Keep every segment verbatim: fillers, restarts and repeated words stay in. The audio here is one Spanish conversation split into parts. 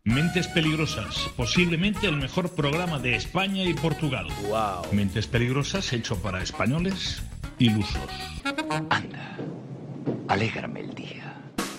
Mentes Peligrosas, posiblemente el mejor programa de España y Portugal. Wow. Mentes Peligrosas hecho para españoles ilusos. Anda, alégrame el día.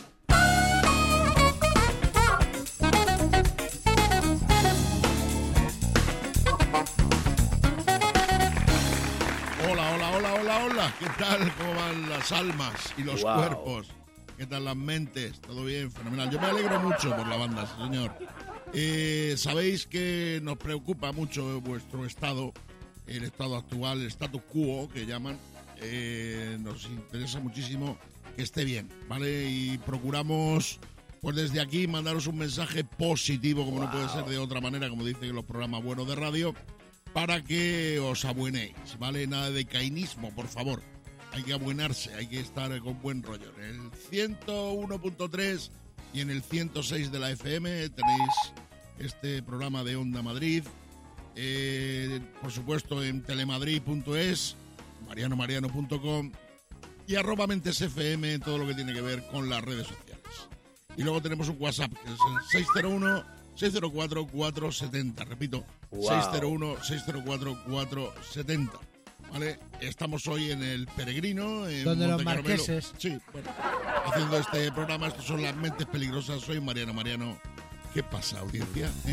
Hola, hola, hola, hola, hola. ¿Qué tal? ¿Cómo van las almas y los Wow. cuerpos? ¿Qué tal las mentes? ¿Todo bien? Fenomenal. Yo me alegro mucho por la banda, sí, señor. Eh, Sabéis que nos preocupa mucho vuestro estado, el estado actual, el status quo que llaman. Eh, nos interesa muchísimo que esté bien, ¿vale? Y procuramos, pues desde aquí, mandaros un mensaje positivo, como wow. no puede ser de otra manera, como dicen los programas buenos de radio, para que os abuenéis, ¿vale? Nada de cainismo, por favor. Hay que abuenarse, hay que estar con buen rollo. En el ciento uno punto tres y en el ciento seis de la F M tenéis este programa de Onda Madrid. Eh, por supuesto en telemadrid punto es, mariano mariano punto com y arroba mentes F M, todo lo que tiene que ver con las redes sociales. Y luego tenemos un WhatsApp, que es el seis cero uno, seis cero cuatro, cuatro siete cero. Repito, wow. seis cero uno, seis cero cuatro, cuatro siete cero. ¿Vale? Estamos hoy en el Peregrino, en donde Monte los Carmelo. marqueses. Sí, bueno, haciendo este programa. Estos son las Mentes Peligrosas. Soy Mariano Mariano. ¿Qué pasa, audiencia? ¿Eh?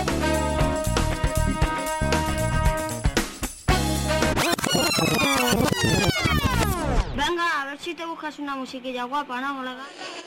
Venga, a ver si te buscas una musiquilla guapa, ¿no, colega?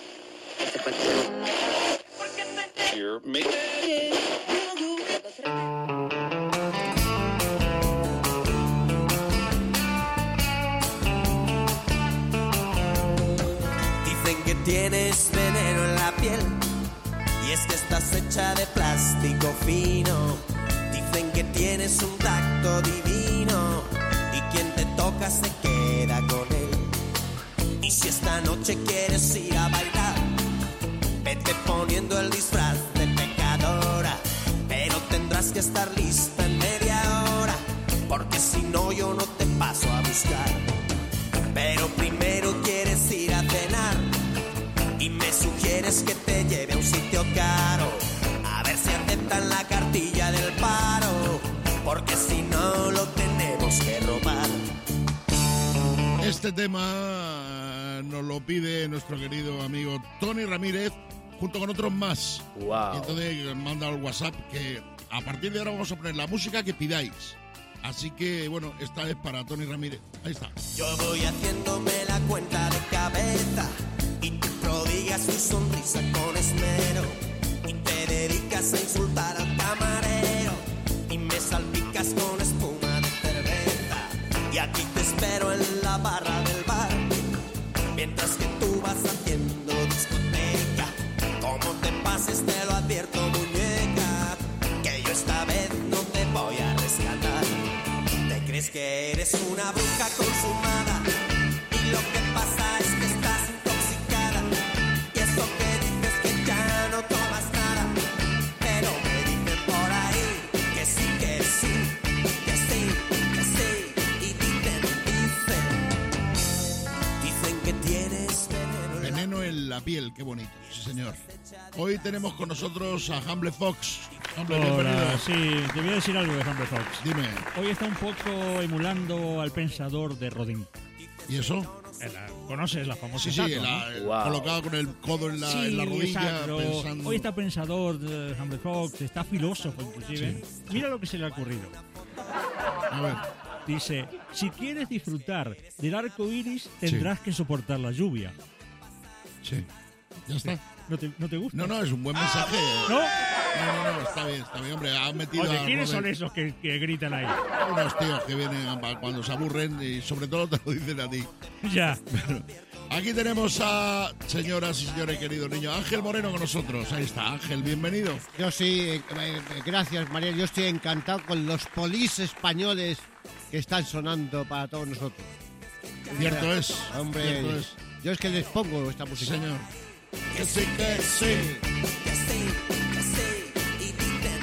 Tienes veneno en la piel y es que estás hecha de plástico fino. Dicen que tienes un tacto divino y quien te toca se queda con él. Y si esta noche quieres ir a bailar, vete poniendo el disfraz de pecadora, pero tendrás que estar lista en media hora, porque si no yo no te paso a buscar. Pero primero quieres ir a cenar y me sugieres que te lleve a un sitio caro, a ver si aceptan la cartilla del paro, porque si no lo tenemos que robar. Este tema nos lo pide nuestro querido amigo Tony Ramírez, junto con otros más. Wow. Y entonces manda al WhatsApp que a partir de ahora vamos a poner la música que pidáis. Así que, bueno, esta es para Tony Ramírez. Ahí está. Yo voy haciéndome la cuenta de cabeza y tú prodigas tu sonrisa con esmero y te dedicas a insultar al camarero y me salpicas con espuma de cerveza y aquí te espero en la barra del bar mientras que tú vas haciendo discoteca. Como te pases te lo advierto, muñeca, que yo esta vez no te voy a rescatar. Te crees que eres una bruja consumada y lo que pasa es que estás intoxicada. Y eso que dices que ya no tomas nada, pero me dicen por ahí que sí, que sí, que sí, que sí. Y dicen, dicen, dicen que tienes veneno en Veneno la... en la piel, qué bonito, sí señor. Hoy tenemos con nosotros a Humble Fox. Humble, Hola, bienvenido. sí, te voy a decir algo de Humble Fox. Dime, Hoy está un poco emulando al pensador de Rodin. ¿y eso? La- ¿Conoces la famosa Sí, sí, estatua, la- no? el- Wow. colocado con el codo en la, Sí, en la rodilla, exacto. pensando... Hoy está pensador de Humble Fox, está filósofo inclusive. Mira lo que se le ha ocurrido. A ver, Dice, si quieres disfrutar del arco iris, tendrás que soportar la lluvia. sí, ya está. ¿No te, no te gusta? No, no, es un buen mensaje. ¿No? No, no, no, está bien, está bien, hombre, ha metido Oye, a ¿quiénes son Robert- esos que, que gritan ahí? unos tíos que vienen a- cuando se aburren y sobre todo te lo dicen a ti. Ya. Aquí tenemos a, señoras y señores, queridos niños, Ángel Moreno con nosotros. Ahí está, Ángel, bienvenido. Yo sí, eh, eh, gracias María, yo estoy encantado con los polis españoles que están sonando para todos nosotros. Cierto es, Hombre, cierto es. yo es que les pongo esta Sí, música. señor. Que sí, que sí. Que sí, que sí, y dicen,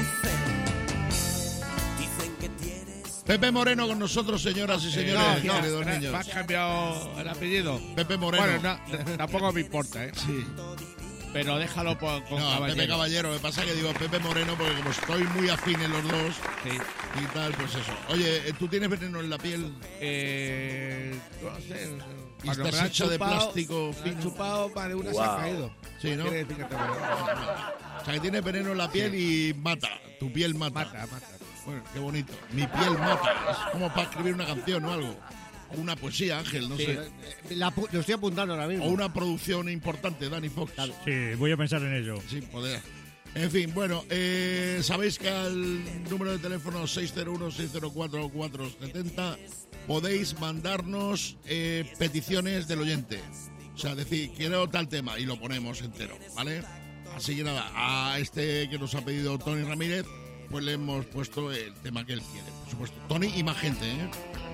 dicen, dicen que tienes... Pepe Moreno con nosotros, señoras y señores, No, no, queridos me niños. has cambiado el apellido. Pepe Moreno. Bueno, no, tampoco me importa, ¿eh? Sí. pero déjalo por, con No, Caballero. Pepe Caballero, me pasa que digo Pepe Moreno porque como estoy muy afín en los dos Sí. y tal, pues eso. Oye, ¿tú tienes veneno en la piel? Eh, no sé. ¿Y Cuando estás me han hecha de chupado- plástico me han fino? chupado, más de una se ha caído. Sí, ¿no? Quiere decir que tengo- O sea, que tienes veneno en la piel y mata, tu piel mata. Mata, mata. Bueno, qué bonito. Mi piel mata. Es como para escribir una canción o algo. O una poesía, Ángel, no Sí, sé. eh, la pu- lo estoy apuntando ahora mismo. O una producción importante, Danny Fox. Sí, voy a pensar en ello. Sin poder. En fin, bueno, eh, sabéis que al número de teléfono seis cero uno, seis cero cuatro, cuatro siete cero podéis mandarnos eh, peticiones del oyente. O sea, decir, quiero tal tema y lo ponemos entero, ¿vale? Así que nada, a este que nos ha pedido Tony Ramírez, pues le hemos puesto el tema que él quiere, por supuesto. Tony y más gente, ¿eh?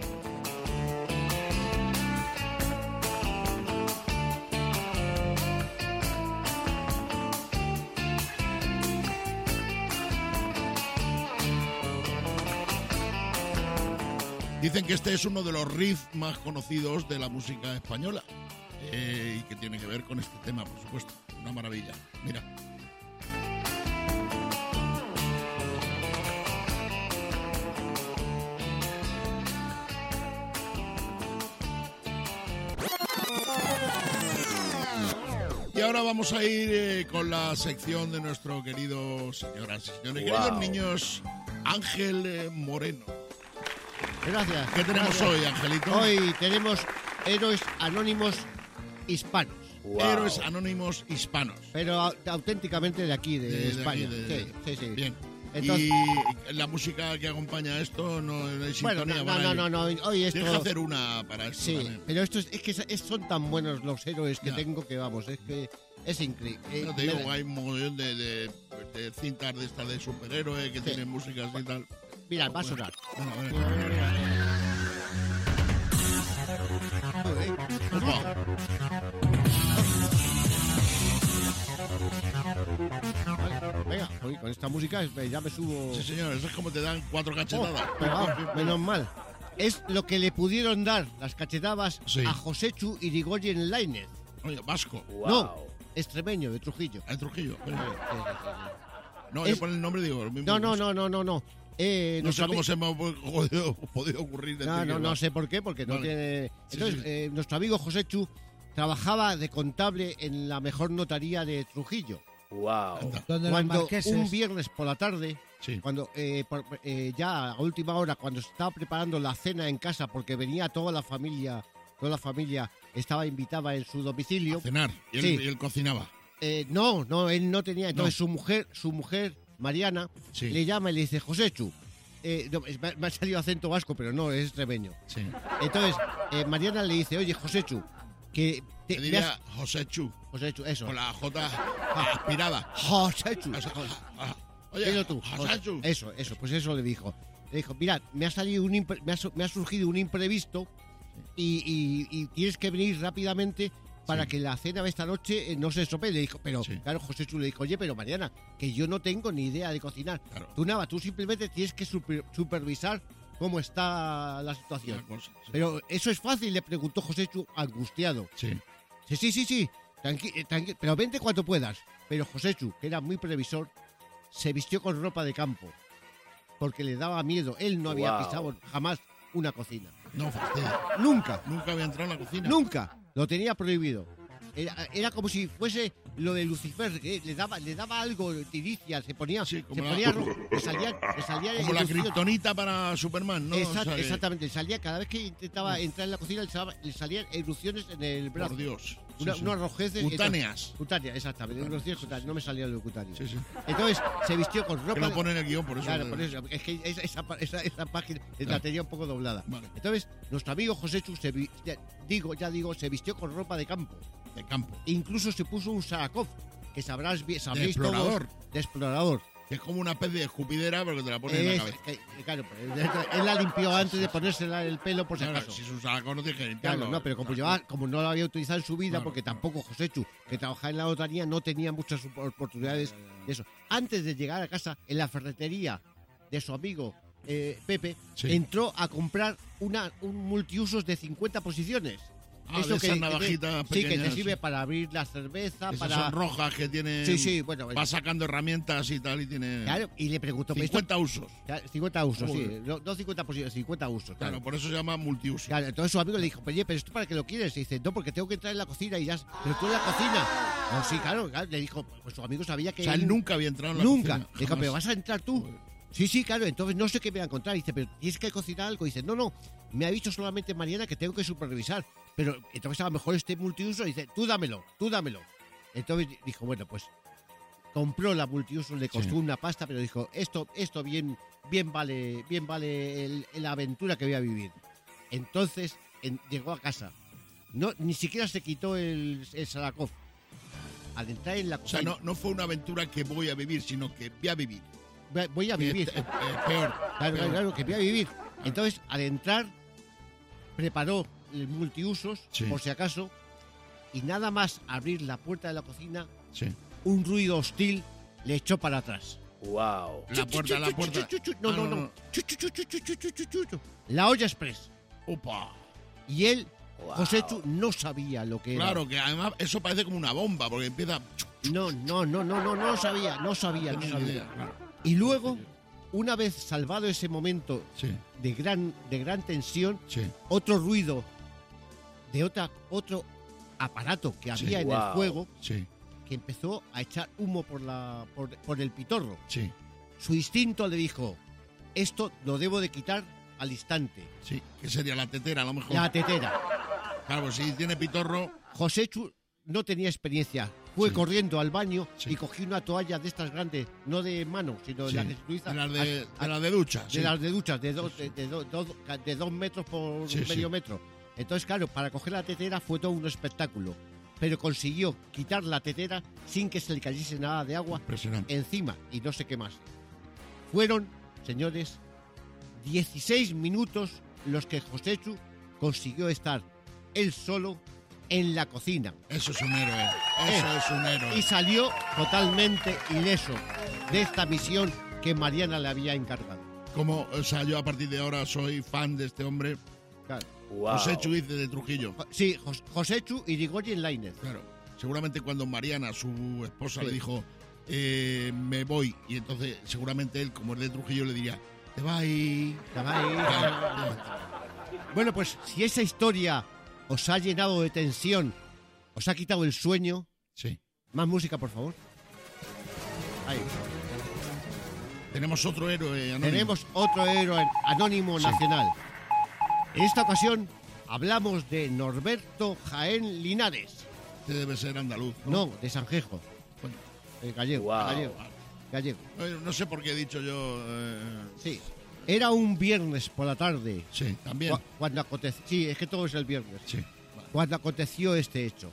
Dicen que este es uno de los riffs más conocidos de la música española eh, y que tiene que ver con este tema, por supuesto. Una maravilla. Mira. Y ahora vamos a ir eh, con la sección de nuestro querido, señoras y señores, queridos niños, Ángel eh, Moreno. Gracias. ¿Qué tenemos gracias. hoy, Angelito? Hoy tenemos héroes anónimos hispanos, Héroes anónimos hispanos. pero au- auténticamente de aquí, de, De- de España. aquí, de- sí, sí, sí. Bien. Entonces- y la música que acompaña esto no hay Bueno, sintonía no, para no, ello. no, no, hoy esto... Tienes que hacer una para esto. Sí, ¿vale? pero esto es, es que es- son tan buenos los héroes que Ya. tengo que vamos, es que es increíble. Eh, No te me- digo, hay un mogollón de, de, de cintas de estas de superhéroes que Sí. tienen música así y tal. Mira, va a sonar. Bueno, a ver. Mira, mira, mira. Joder. Opa. Vale, venga, oye, con esta música es- ya me subo. Sí, señor, eso es como te dan cuatro Oh, cachetadas. pero vamos, menos mal. Es lo que le pudieron dar las cachetadas Sí. a Joséchu Irigoyen Lainez. Oye, vasco. No, extremeño, de Trujillo. A Trujillo. Sí, sí, sí, sí. No, Es- yo por el nombre digo lo mismo. No, no, no, no, no, no. Eh, No sé nuestro cómo ami- se me ha podido, podido ocurrir decir No, que no, no va. sé por qué, porque no Vale. tiene... Sí, Entonces, sí. eh, nuestro amigo Joséchu trabajaba de contable en la mejor notaría de Trujillo. Anda. Donde los Cuando marqueses... un viernes por la tarde, Sí. cuando eh, por- eh, ya a última hora, cuando se estaba preparando la cena en casa, porque venía toda la familia, toda la familia estaba invitada en su domicilio. A cenar. Y él, Sí. y él cocinaba. Eh, no, no, él no tenía. Entonces No. su mujer, su mujer Mariana, Sí. le llama y le dice, Joséchu, eh, no, es- me, me ha salido acento vasco, pero no, es extremeño. Sí. Entonces, eh, Mariana le dice, oye, Joséchu, que te, Te me diría has- José Chu, Joséchu, eso. con la J aspirada. Joséchu. O sea, ah, Dilo Oye, tú. José Chu. Eso, eso, pues eso le dijo. Le dijo, mira, me ha salido un impre- me, ha, su- me ha surgido un imprevisto y, y- y tienes que venir rápidamente para Sí. que la cena de esta noche eh, no se estropee. Le dijo, pero Sí. claro, José Chu le dijo, oye, pero Mariana, que yo no tengo ni idea de cocinar. Claro. Tú nada, tú simplemente tienes que super- supervisar cómo está la situación. Una cosa, sí. Pero eso es fácil, le preguntó José Chu angustiado. Sí. Sí, sí, sí, sí. Tranqui- eh, tranqui- pero vente cuanto puedas. Pero Joséchu, que era muy previsor, se vistió con ropa de campo. Porque le daba miedo. Él no había pisado jamás una cocina. No fastidio. Nunca, Nunca había entrado en la cocina. nunca. Lo tenía prohibido. Era, era como si fuese lo de Lucifer, que le daba, le daba algo, tiricia, se ponía, Sí, como se la- ponía rojo, le salía, le salía Como la erupción. kriptonita para Superman, ¿no? Exact- O sea que- Exactamente, le salía cada vez que intentaba entrar en la cocina, le, salaba- le salían erupciones en el brazo. Por Dios. Sí, Una, sí. unos rojeces. Cutáneas. Cutánea, exactamente. Unos días cutáneas. No me salía lo de cutánea. Sí, sí. Entonces se vistió con ropa. Que lo de- pone en el guión, por eso. Claro, por eso. Es que esa, esa, pa- esa- esa página la Claro. tenía un poco doblada. Vale. Entonces, nuestro amigo José Chu se vi- ya digo, ya digo, se vistió con ropa de campo. De campo. Incluso se puso un Sarakov, que sabrás bien, De sabréis todos, explorador. de explorador. Que es como una especie de escupidera, pero que te la pone en Es- la cabeza. que- que claro, pues, él, él la limpió antes de ponérsela en el pelo por si Claro, acaso. si es un saco no tienes que limpiarlo. Claro, no, pero como, Saco. llevaba- como no lo había utilizado en su vida, Claro. porque tampoco Joséchu, que trabajaba en la notaría, no tenía muchas op- oportunidades de eso. Antes de llegar a casa, en la ferretería de su amigo eh, Pepe, Sí. entró a comprar una, un multiusos de cincuenta posiciones. Ah, Eso de que, esas que navajitas te, sí, que te pequeñas, sirve sí. para abrir la cerveza, Esas para... son rojas que tienen... Sí, sí, bueno. Va sacando herramientas y tal y tiene... Claro, y le pregunto... ¿pero esto- cincuenta usos. Claro, cincuenta usos, sí. Joder. No, no cincuenta posibles, cincuenta usos. Claro, Claro. por eso se llama multiuso. Claro, entonces su amigo le dijo, oye, pero ¿esto para qué lo quieres? Y dice, no, porque tengo que entrar en la cocina y ya... Pero tú en la cocina. No, sí, claro, claro. Le dijo, pues su amigo sabía que... O sea, él nunca había entrado en la Nunca. cocina. Le dijo, jamás. pero vas a entrar tú. Sí, sí, claro, entonces no sé qué me va a encontrar. Dice, pero tienes que cocinar algo. Dice, no, no, me ha dicho solamente Mariana que tengo que supervisar. Pero entonces a lo mejor este multiuso. Dice, tú dámelo, tú dámelo. Entonces dijo, bueno, pues compró la multiuso, le costó Sí. una pasta, pero dijo, esto, esto bien, bien vale, bien vale el- la aventura que voy a vivir. Entonces en- llegó a casa. No, ni siquiera se quitó el, el Salakov. Al entrar en la O sea, cocina, no, no fue una aventura que voy a vivir, sino que voy a vivir. voy- voy a Que vivir. es- es- es peor. Claro, peor. claro, claro, que voy a vivir. Entonces, al entrar, preparó el multiusos, Sí. por si acaso, y nada más abrir la puerta de la cocina, Sí. un ruido hostil le echó para atrás. Wow. La puerta, la puerta. No, Ah, no, no. Chu, chu, chu, chu, chu, chu, chu, chu, chu. La olla express. Opa. Y él, Wow. Joséchu, no sabía lo que era. Claro, que además eso parece como una bomba, porque empieza... No, no, no, no, no, no lo sabía, no sabía, no No tenía sabía. idea, claro. Y luego, una vez salvado ese momento Sí, de gran, de gran tensión, sí. otro ruido de otra, otro aparato que Sí. había en el Wow. fuego Sí, que empezó a echar humo por, la, por, por el pitorro. sí, Su instinto le dijo, esto lo debo de quitar al instante. sí. Que sería la tetera, a lo mejor. La tetera. Claro, pues si tiene pitorro... Joséchu no tenía experiencia. Fue Sí. corriendo al baño Sí. y cogió una toalla de estas grandes, no de mano, sino de Sí, las que se utiliza. de las de, a- de las de ducha. de sí. las de duchas, de, dos, de, de do- dos- de dos metros por Sí, medio sí. metro. Entonces, claro, para coger la tetera fue todo un espectáculo. Pero consiguió quitar la tetera sin que se le cayese nada de agua Impresionante. encima y no sé qué más. Fueron, señores, dieciséis minutos los que Joséchu consiguió estar él solo en la cocina. Eso es un héroe. Eso Eh, es un héroe. Y salió totalmente ileso de esta misión que Mariana le había encargado. Como, o sea, yo a partir de ahora soy fan de este hombre. Claro. Wow. José Chuiz de Trujillo. Jo- Sí, Jos- Joséchu y Rigoyen Lainez. Claro. Seguramente cuando Mariana, su esposa, Sí. le dijo, eh, me voy, y entonces seguramente él, como es de Trujillo, le diría, te vas y... Bueno, pues si esa historia os ha llenado de tensión, os ha quitado el sueño, Sí. más música, por favor. Ahí. Tenemos otro héroe anónimo. Tenemos otro héroe anónimo Sí. nacional. En esta ocasión hablamos de Norberto Jaén Linares. Este debe ser andaluz. No, de Sanjejo. Coño. El gallego. Wow. Gallego. Gallego. Eh, No sé por qué he dicho yo... eh, Sí. Era un viernes por la tarde. sí, también. cu- Cuando aconteció. Sí, es que todo es el viernes. Sí. Cuando aconteció este hecho.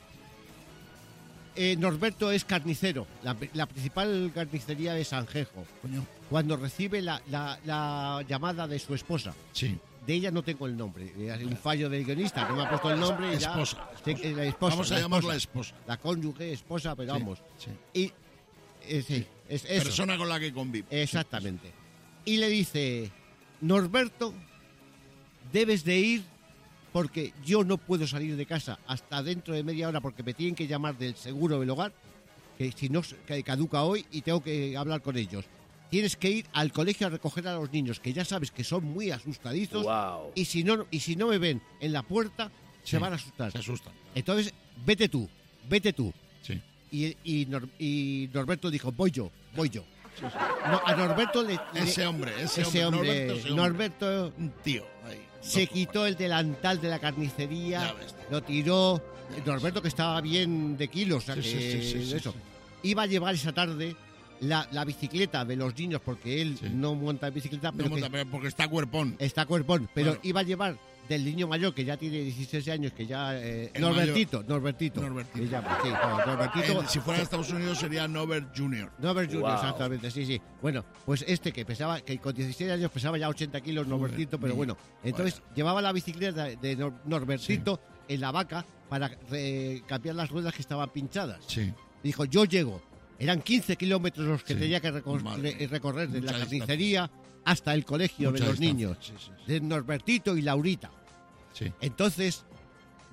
Eh, Norberto es carnicero, la, la principal carnicería de Sanjejo. Coño. Cuando recibe la, la- la llamada de su esposa, Sí. de ella no tengo el nombre, es un fallo del guionista, no me ha puesto el nombre. y ya- Esposa, Sí, esposa. eh, la esposa, Vamos a la llamarla esposa. esposa. La cónyuge, esposa, pero Sí, vamos. sí. Y, eh, sí, es eso. Persona con la que convivo. Exactamente. Y le dice, Norberto, debes de ir porque yo no puedo salir de casa hasta dentro de media hora porque me tienen que llamar del seguro del hogar, que si no que caduca hoy y tengo que hablar con ellos. Tienes que ir al colegio a recoger a los niños, que ya sabes que son muy asustadizos, Wow. y si no y si no me ven en la puerta, Sí, se van a asustar. Se asustan. Entonces, vete tú, vete tú. Sí. Y, y, Nor- y Norberto dijo, voy yo, voy yo. No, a Norberto le... le- Ese hombre, ese, ese hombre, Norberto, ese hombre. Norberto Un tío. Ahí. se Dos quitó el delantal de la carnicería, Ya ves. lo tiró. Norberto, que estaba bien de kilos, o sea, Sí, que sí, sí, sí, sí, eso. sí. Iba a llevar esa tarde la, la bicicleta de los niños, porque él Sí. no monta bicicleta, No pero monta, que pero porque está cuerpón. está cuerpón. Pero Claro. iba a llevar del niño mayor, que ya tiene dieciséis años, que ya... eh, El Norbertito, Norbertito. Norbertito. Se llama, sí, no, Norbertito. Eh, si fuera de Estados Unidos sería Norbert junior Norbert junior, Wow. exactamente, sí, sí. Bueno, pues este que pesaba, que con dieciséis años pesaba ya ochenta kilos, Norbertito, pero mío. bueno. Entonces llevaba la bicicleta de Nor- Norbertito en la vaca para eh, cambiar las ruedas que estaban pinchadas. Sí. Dijo, yo llego. Eran quince kilómetros los que Sí. tenía que recor- Madre re- recorrer de la Mucha carnicería hasta el colegio Mucha de los distancia. niños, Sí, sí, sí. de Norbertito y Laurita. Sí. Entonces,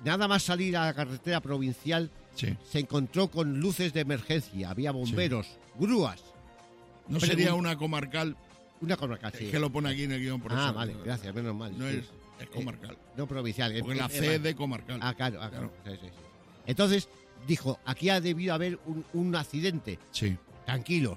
nada más salir a la carretera provincial, Sí. se encontró con luces de emergencia, había bomberos, grúas, No Pero sería un- una comarcal, una comarcal. sí. es que lo pone aquí en el guión por Ah, eso. vale, gracias, menos mal. No sí. es, es comarcal. No provincial. Porque eh, la eh, C es de comarcal. Ah, claro, ah, claro. Claro. Sí, sí, sí. Entonces dijo, aquí ha debido haber un, un accidente. Sí. Tranquilos.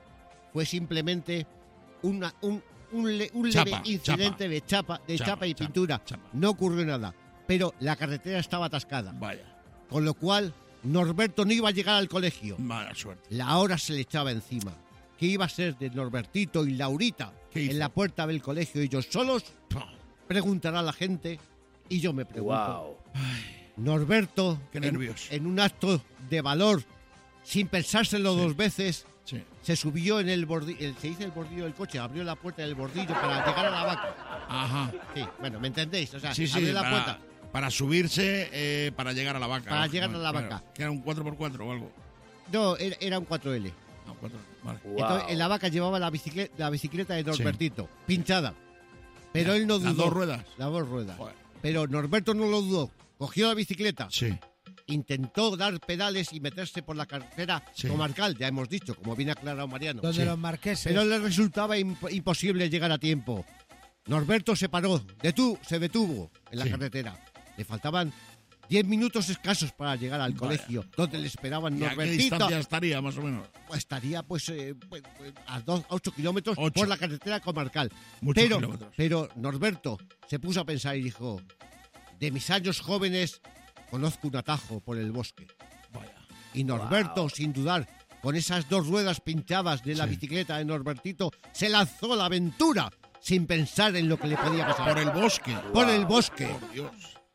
Fue simplemente una, un, un, le- un Chapa, leve incidente chapa. de chapa, de Chapa, chapa y chapa, pintura. chapa. No ocurrió nada. Pero la carretera estaba atascada. Vaya, Con lo cual, Norberto no iba a llegar al colegio. mala suerte. La hora se le echaba encima. ¿Qué iba a ser de Norbertito y Laurita ¿Qué hizo? en la puerta del colegio ellos solos? Preguntará la gente y yo me pregunto. Wow. Norberto, Qué en, nervios. en un acto de valor, sin pensárselo Sí. dos veces, Sí. se subió en el bordillo, se dice el bordillo del coche, abrió la puerta del bordillo para llegar a la vaca. Ajá. Sí, bueno, ¿me entendéis? O sea, Sí, sí, abrió la para, puerta. para subirse, eh, para llegar a la vaca. Para ¿no? llegar a la Claro, vaca. Que era un cuatro por cuatro o algo. No, era, era un cuatro ele. No, cuatro, vale. Entonces, en la vaca llevaba la bicicleta, la bicicleta de Norbertito, pinchada. Pero él no dudó. Las dos ruedas. Las dos ruedas. Joder. Pero Norberto no lo dudó. Cogió la bicicleta, Sí. intentó dar pedales y meterse por la carretera Sí. comarcal, ya hemos dicho, como bien aclarado Mariano. Donde Sí. los marqueses. Pero le resultaba imp- imposible llegar a tiempo. Norberto se paró, detu- se detuvo en la Sí. carretera. Le faltaban diez minutos escasos para llegar al Vaya. colegio, donde le esperaban ¿Y a qué Norbertito. distancia estaría, más o menos? Pues estaría pues, eh, pues, pues, a dos, a ocho kilómetros Ocho. por la carretera comarcal. Muchos Pero, kilómetros. pero Norberto se puso a pensar y dijo, de mis años jóvenes conozco un atajo por el bosque. Vaya. Y Norberto, sin dudar, con esas dos ruedas pinchadas de la Sí. bicicleta de Norbertito, se lanzó a la aventura sin pensar en lo que le podía pasar. Por el bosque. Por el bosque. Por Dios.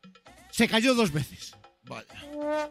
Se cayó dos veces. Vaya.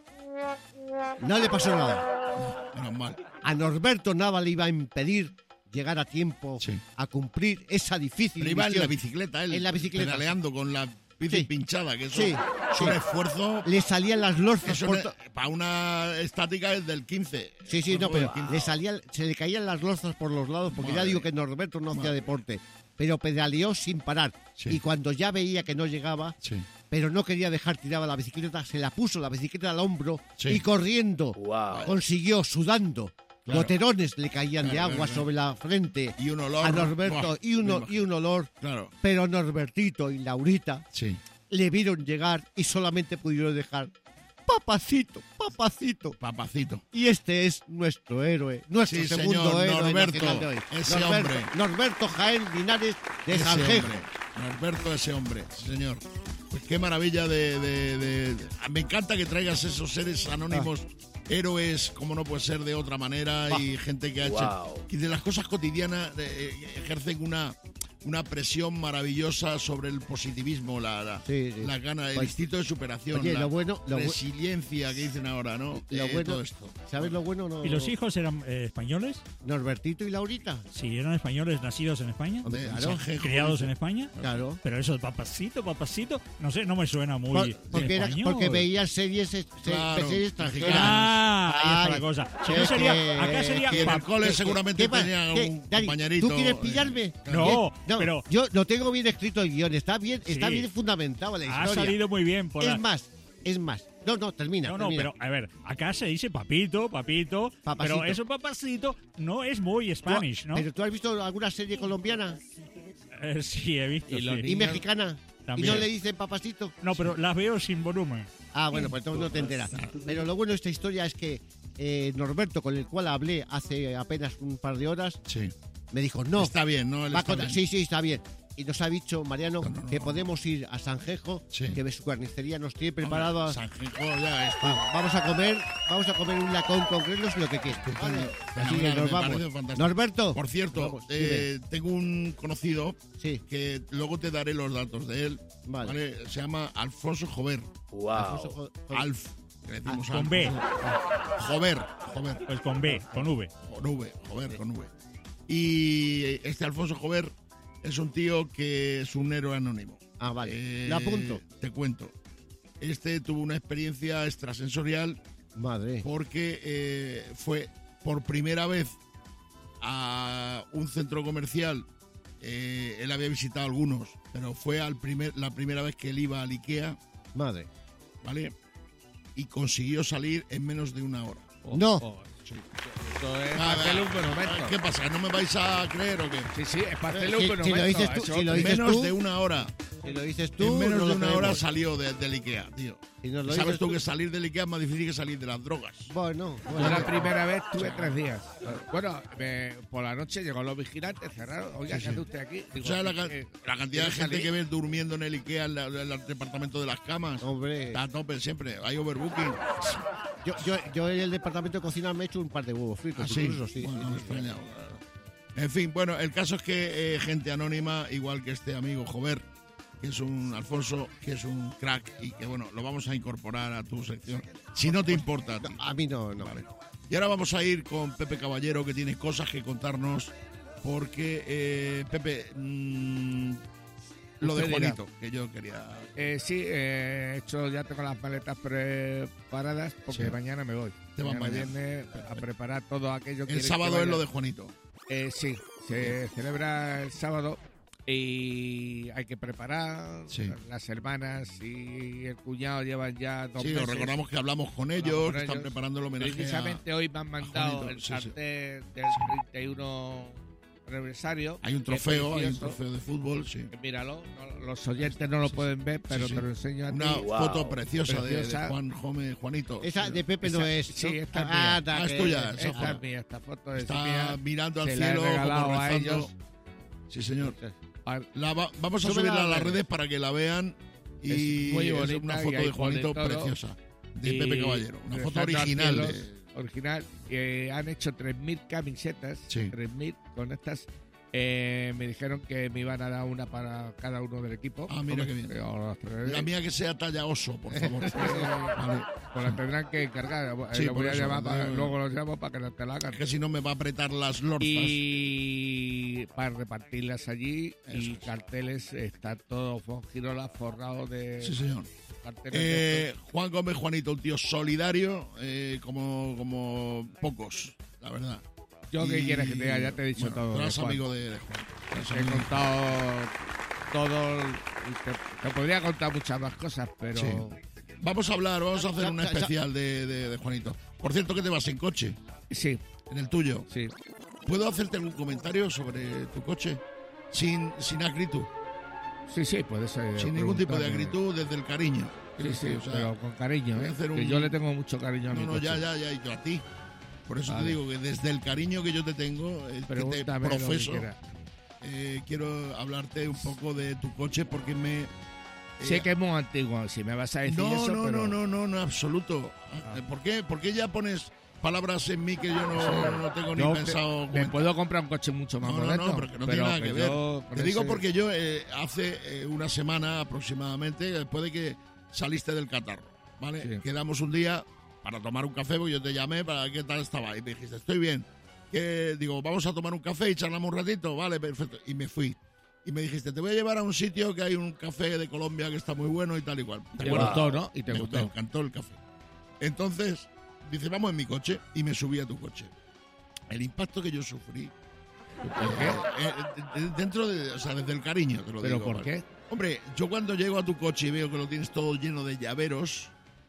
No le pasó nada. Menos mal. A Norberto nada le iba a impedir llegar a tiempo Sí. a cumplir esa difícil Pero iba en misión. la bicicleta, él. En la bicicleta. Pedaleando con la bici Sí. pinchada, que eso Sí, es sí. un esfuerzo. Le salían las lorzas Eso por no- to- para una estática es del quince. Sí, sí, no, Esfuerzo pero del quince. le salían, se le caían las lorzas por los lados, porque ya Madre. digo que Norberto no hacía Madre. deporte, pero pedaleó sin parar. Sí. Y cuando ya veía que no llegaba, Sí. pero no quería dejar tirada la bicicleta, se la puso la bicicleta al hombro Sí. y corriendo Wow. consiguió, sudando. Claro. Goterones le caían de Claro, agua claro, claro. sobre la frente Y un olor. a Norberto Buah, y, un, me o- imagino. y un olor, Claro. pero Norbertito y Laurita Sí. le vieron llegar y solamente pudieron dejar papacito, papacito. Papacito. Y este es nuestro héroe, nuestro Sí, segundo señor, héroe Norberto, nacional de hoy. ese Norberto, hombre. Norberto Jaén Linares de Ese Sanjejo. hombre. Norberto, ese hombre. Sí, señor. Pues qué maravilla de, de- de- de- Me encanta que traigas esos seres anónimos, héroes, como no puede ser de otra manera, y gente que ha hecho... Wow. Y de las cosas cotidianas eh, ejercen una... Una presión maravillosa sobre el positivismo, la, la, Sí, sí. la gana, el Oye, instinto de superación, oye, la lo bueno- lo bu- resiliencia que dicen ahora, ¿no? Lo Eh, bueno, todo esto. ¿sabes lo bueno? No, ¿Y los hijos eran eh, españoles? Norbertito y Laurita. Sí, eran españoles nacidos en España, Hombre, De claro, Sanjejo, criados dice. en España. claro. Pero eso, papacito, papacito, no sé, no me suena muy Por- porque, era, español. porque veían series, se- Claro, series extranjeras. Ah, ahí está Ay, la cosa. Si es no sería, que- acá sería Y en el pap- cole ¿Qué- seguramente qué pa- tenían qué? algún Dani, compañerito. ¿tú quieres eh, pillarme? No, No, pero- yo lo tengo bien escrito el guión, está bien, está Sí. bien fundamentado la ha historia. salido muy bien. Por es la- más, es más. No, no, termina. No, no, termina. pero a ver, acá se dice papito, papito, Papacito. pero eso papacito no es muy Tú- Spanish, ¿no? ¿Pero tú has visto alguna serie colombiana Eh, sí, he visto. Y los sí. y Niños- mexicana? También. ¿Y no le dicen papacito? No, pero las veo sin volumen. Ah, bueno, pues entonces no te enteras. Pero lo bueno de esta historia es que eh, Norberto, con el cual hablé hace apenas un par de horas, Sí. me dijo, no, Está bien, ¿no? Él va a está contar- bien. sí, sí, está bien. Y nos ha dicho, Mariano, No, no, no, que no. podemos ir a Sanjejo, Sí. que su carnicería nos tiene preparado. a- Sanjejo ya está. Va- vamos a comer, vamos a comer un lacón con grelos y lo que quieras. Vale. Así que Fenomenal, nos me vamos. parece fantástico. Norberto. Por cierto, Vamos, eh, tengo un conocido Sí. que luego te daré los datos de él. Vale. ¿vale? Se llama Alfonso Jover. Wow. Alfonso Jo- Jo- Alf. Que le decimos Con Alf. B, Jover. Jover. pues con B, con V. Con V. Jover, con V. Y este Alfonso Jover es un tío que es un héroe anónimo. Ah, vale. Eh, Lo apunto. Te cuento. Este tuvo una experiencia extrasensorial Madre. porque eh, fue por primera vez a un centro comercial. Eh, él había visitado algunos, pero fue al primer, la primera vez que él iba al IKEA. Madre. ¿vale? Y consiguió salir en menos de una hora. No. Oh, sí. Esto es Ah, para hacerle un ah, monumento. ¿Qué pasa? ¿No me vais a creer o qué? Sí, sí, es para hacerle Si- un si monumento. lo dices tú- eso. si lo En dices menos tú, de una hora. Si lo dices tú, En menos no de lo una hora creemos. salió de- del Ikea, tío. Si nos lo ¿Sabes dices tú que salir del Ikea es más difícil que salir de las drogas? Bueno, Yo bueno. la primera vez tuve tres días. Bueno, me- por la noche llegó los vigilantes, cerraron. Oiga, Sí, ¿qué hace sí. usted aquí? Digo, O sea, la, "Eh, ca- eh, la cantidad de ¿quieres gente salir?". que ves durmiendo en el Ikea, en, la- en el departamento de las camas, Hombre, está a tope siempre. Hay overbooking. yo, yo, yo en el departamento de cocina me he hecho un par de huevos fritos. Así. incluso, sí, Bueno, sí, no me sí. extrañaba. En fin, bueno, el caso es que eh, gente anónima, igual que este amigo Jover, que es un Alfonso, que es un crack y que, bueno, lo vamos a incorporar a tu sección. Si no te importa a ti. A mí no, no. Vale. Y ahora vamos a ir con Pepe Caballero, que tiene cosas que contarnos, porque, eh, Pepe, mm, lo de Usted dirá. Juanito, que yo quería... Eh, sí, eh, he hecho, ya tengo las maletas preparadas porque Sí. mañana me voy. Te vas mañana. viene a preparar todo aquello que El quiere sábado que es lo vaya. de Juanito. Eh, sí, se celebra el sábado y hay que preparar. Sí. Las hermanas y el cuñado llevan ya dos Sí, meses. os recordamos que hablamos con ellos, Hablamos con que están ellos. preparando el homenaje a... Precisamente hoy me han mandado Juanito, el sí, sí. cartel del treinta y uno aniversario. Hay un que es trofeo, hay un precioso. trofeo de fútbol, sí. Míralo, no- los oyentes no lo pueden ver, pero sí. te lo enseño a ti. Una Wow. foto preciosa, de- De, Preciosa. Juan Jome, Juanito. Esa de Pepe no Esa- es. sí, ¿no? esta es Ah, mía. anda, Ah, es que- tuya, esa Esta foto. es mía, esta foto es Está mía. mirando al Se la he cielo, como regalado a rezando. ellos. Sí, señor. Ah, La va- vamos a Súbela subirla a a las las redes para que la vean. Y Es muy es bonita una y foto hay de Juanito foto de todo. preciosa. De y Pepe Caballero. Una foto rezando al original. cielo, de- Original. Que han hecho tres mil camisetas. Sí. tres mil con estas. Eh, me dijeron que me iban a dar una para cada uno del equipo. Ah, mira qué bien. Yo las traeré. La mía que sea talla oso, por favor. Vale. Pues la tendrán que encargar. Eh, Sí, lo por voy a eso, llamar para- no- luego los llamo para que no te la hagan. Es que si no me va a apretar las lorzas. Y para repartirlas allí Eso y es. carteles, está todo Fongirola forrado de Sí, señor. carteles. de Eh, estos. Juan Gómez Juanito, un tío solidario, eh, como, como pocos, la verdad. Yo qué Y, quieres que te diga, ya te he dicho bueno, todo. Tú de eres Juan. amigo de, de Juan. Eres Te he amigo. contado todo. y Te, te podría contar muchas más cosas, pero. Sí. Vamos a hablar, vamos a hacer un Ya, ya, ya. especial de, de- de Juanito. Por cierto, que te vas en coche, Sí, en el tuyo. sí. ¿Puedo hacerte algún comentario sobre tu coche? Sin, sin acritud, Sí, sí, puede ser. sin ningún tipo de preguntarme. acritud, desde el cariño. Sí, sí, O sea, pero con cariño, voy a ¿eh? hacer Que un- yo le tengo mucho cariño a mi No, no, coche. ya, ya, ya, y yo a ti. Por eso Vale. te digo que desde el cariño que yo te tengo, el que te Pregúntame lo que profeso, quieras. eh, quiero hablarte un poco de tu coche porque me... eh, Sé que es muy antiguo, si me vas a decir no, eso, no, pero... no, no, no, no, absoluto. Ah. ¿Por qué? ¿Por qué ya pones palabras en mí que yo no, no tengo ni Yo pensado me, me comentar? puedo comprar un coche mucho más No, no, moderno. no, pero que no tiene nada que ver. yo con Te digo ese- porque yo eh, hace eh, una semana aproximadamente, después de que saliste del catarro, ¿vale? Sí. Quedamos un día para tomar un café, porque yo te llamé para ver qué tal estaba. Y me dijiste, estoy bien. Que digo, vamos a tomar un café y charlamos un ratito. Vale, perfecto. Y me fui. Y me dijiste, te voy a llevar a un sitio que hay un café de Colombia que está muy bueno y tal y cual. Te Bueno, gustó, ¿no? Y te me, gustó. me encantó el café. Entonces, dice, vamos en mi coche. Y me subí a tu coche. El impacto que yo sufrí. ¿Por qué? eh, eh, dentro de, o sea, desde el cariño te lo ¿Pero digo. por ¿vale? qué? Hombre, yo cuando llego a tu coche y veo que lo tienes todo lleno de llaveros,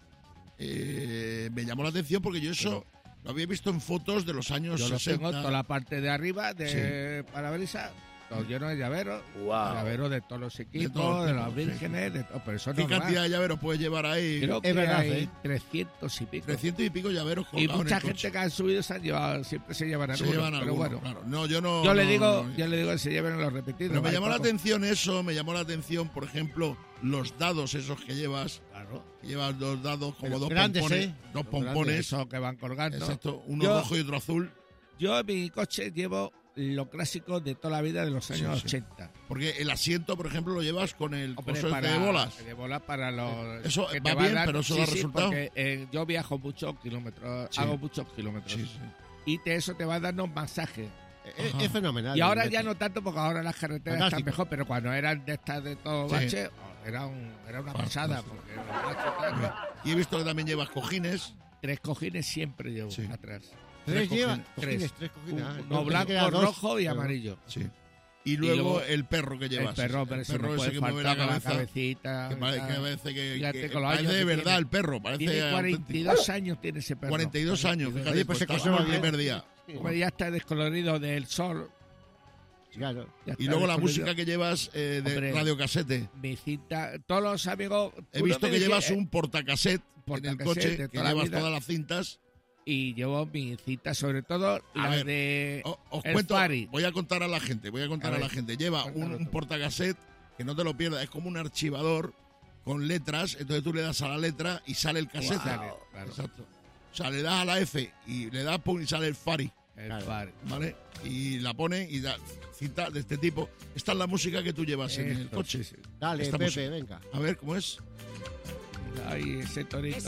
eh, me llamó la atención porque yo eso lo había visto en fotos de los años Yo lo sesenta. tengo toda la parte de arriba de parabrisas, todo lleno de llaveros. Wow. Llaveros de todos los equipos, todos los de, tipos, las sí, vírgenes, de todo. Pero eso ¿Qué no es cantidad de llaveros puedes llevar ahí? Creo que Es verdad, hay ¿eh? trescientos y pico. trescientos y pico llaveros Y colgados mucha en el gente coche. que han subido se han llevado, siempre se llevan Se algunos. llevan pero algunos, bueno, claro. No, yo no. yo le no, digo, no. yo le digo que se lleven los repetidos. Pero me hay llamó la pocos. atención eso, me llamó la atención, por ejemplo, los dados esos que llevas. Claro. Que llevas dos dados como Pero dos grandes, pompones. ¿eh? Dos Los grandes, pompones. esos que van colgando. Exacto, uno Yo- rojo y otro azul. Yo en mi coche llevo lo clásico de toda la vida de los años Sí, sí. ochenta. Porque el asiento, por ejemplo, lo llevas con el Hombre, coso este para, de bolas. de bolas para los... Eso que va te bien, van pero eso sí, da sí, resultado. porque eh, yo viajo muchos kilómetros, Sí. hago muchos kilómetros. Sí, sí. Y te, eso te va dando masaje. Es, Ajá. es fenomenal. Y ahora el ya metro. no tanto porque ahora las carreteras Fantástico. están mejor, pero cuando eran de estas de todo Sí. bache, era, un, era una pasada. Fantástico. Porque los baches, tal, Y he visto que también llevas cojines. tres cojines siempre llevo Sí. atrás. Tres Tres llevan. cojines. Cojines, tres cojines. Ah, yo Uno pensé que blanco, eran dos, rojo y pero- amarillo. Sí. Y luego, Y luego el perro que llevas. El perro, pero el si perro no ese puede que mueve la faltar con la cabeza. cabecita. Que parece tal. que a veces que, Fíjate que con los parece años de que verdad tiene. el perro. Parece Tiene cuarenta y dos años tiene ese perro. cuarenta y dos años, fíjate, Oye, pues pues se estaba conserva el bien. primer día. Como ya está descolorido del sol. Claro. ya Y está luego la descolorido. música que llevas eh, de Hombre, radiocasete. Mi cinta, todos los amigos. He uno visto me que decía, llevas eh, un portacassette en el portacassette coche, de que toda la llevas vida. todas las cintas. Y llevo mi cita, sobre todo A la ver, de. O- Os el cuento, Fari. voy a contar a la gente, voy a contar A a, ver, la gente. Lleva un, cuéntalo un tú. portacassette que no te lo pierdas, es como un archivador con letras, entonces tú le das a la letra y sale el cassette. Sale, claro. Exacto. O sea, le das a la F y le das pum y sale el Fari, El Fari. ¿vale? Y la pone y da cinta de este tipo. Esta es la música que tú llevas en el Esto, coche. sí, sí. Dale, Esta Pepe, música. venga. A ver, ¿cómo es? Ahí ese torito.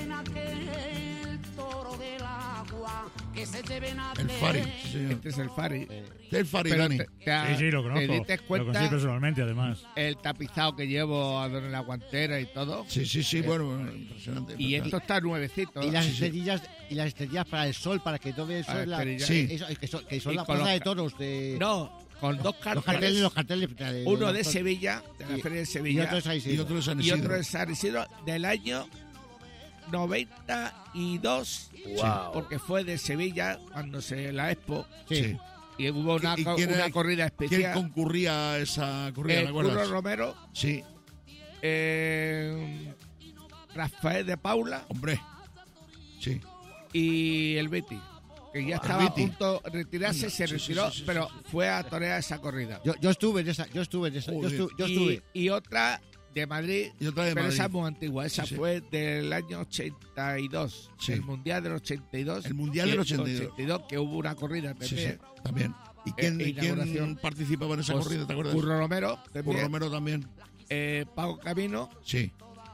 El Fari, sí, señor. Este es el Fari. Este es el Fari, Pero Dani. te- te- Sí, sí, lo ¿Te conozco. diste Lo cuenta conocí personalmente, además. el tapizado que llevo a en la guantera y todo? Sí, sí, sí, bueno, bueno, impresionante. Y impresionante. esto está nuevecito. Y las sí, sí. esterillas y las esterillas para el sol, para que tome el Para sol. La, esterillas. Sí. eso, que son, que son Y la con plaza los de toros de No, con dos los carteles. carteles, los carteles de- Uno los- de Sevilla, de la y- Feria de y Sevilla. otro es ahí, sí. Y otro es San y Isidro. otro de San Isidro del año noventa y dos, porque fue de Sevilla cuando se la Expo Sí. Sí. y hubo una, ¿Y co- quién una era- corrida ¿Quién especial. concurría a esa corrida? El ¿Me acuerdas? Curro Romero, Sí, eh, Rafael de Paula hombre. Sí. y el Betty, que ya El estaba a Betty. punto de retirarse, Anda, se sí, sí, retiró, sí, sí, pero sí, sí. fue a torear esa corrida. Yo, yo estuve en esa, yo estuve en esa, yo, Joder. estu- yo y, estuve. y otra de Madrid, Y otra de pero Madrid. esa es muy antigua, esa Sí, sí. fue del año ochenta y dos, Sí. el Mundial del ochenta y dos. El Mundial del y- ochenta y dos. que hubo una corrida también. Sí, sí, también. ¿Y quién, Eh, y quién inauguración. participaba en esa Pues, corrida? ¿Te acuerdas? Curro Romero, también, Curro Romero también. eh, Paco Camino Sí.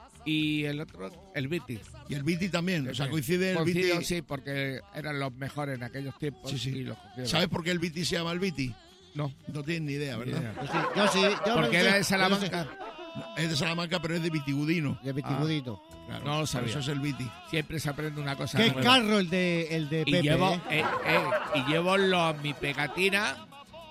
y el otro, el Viti. Y el Viti también. O sea, Sí. coincide el Coincido, Viti. sí, porque eran los mejores en aquellos tiempos. Sí, sí. Y los cogieron. ¿Sabes por qué el Viti se llama el Viti? No. No tienes ni idea, Ni ¿verdad? idea. Yo sí, yo sí. Yo Porque me- era de yo Salamanca. Es de Salamanca, pero es de Vitigudino. sé, De Vitigudito. Claro, No lo por sabía. Eso es el Viti. Siempre se aprende una cosa Qué nueva. carro el de, el de Y Pepe. llevo, ¿eh? eh, eh, y llevo los, mi pegatina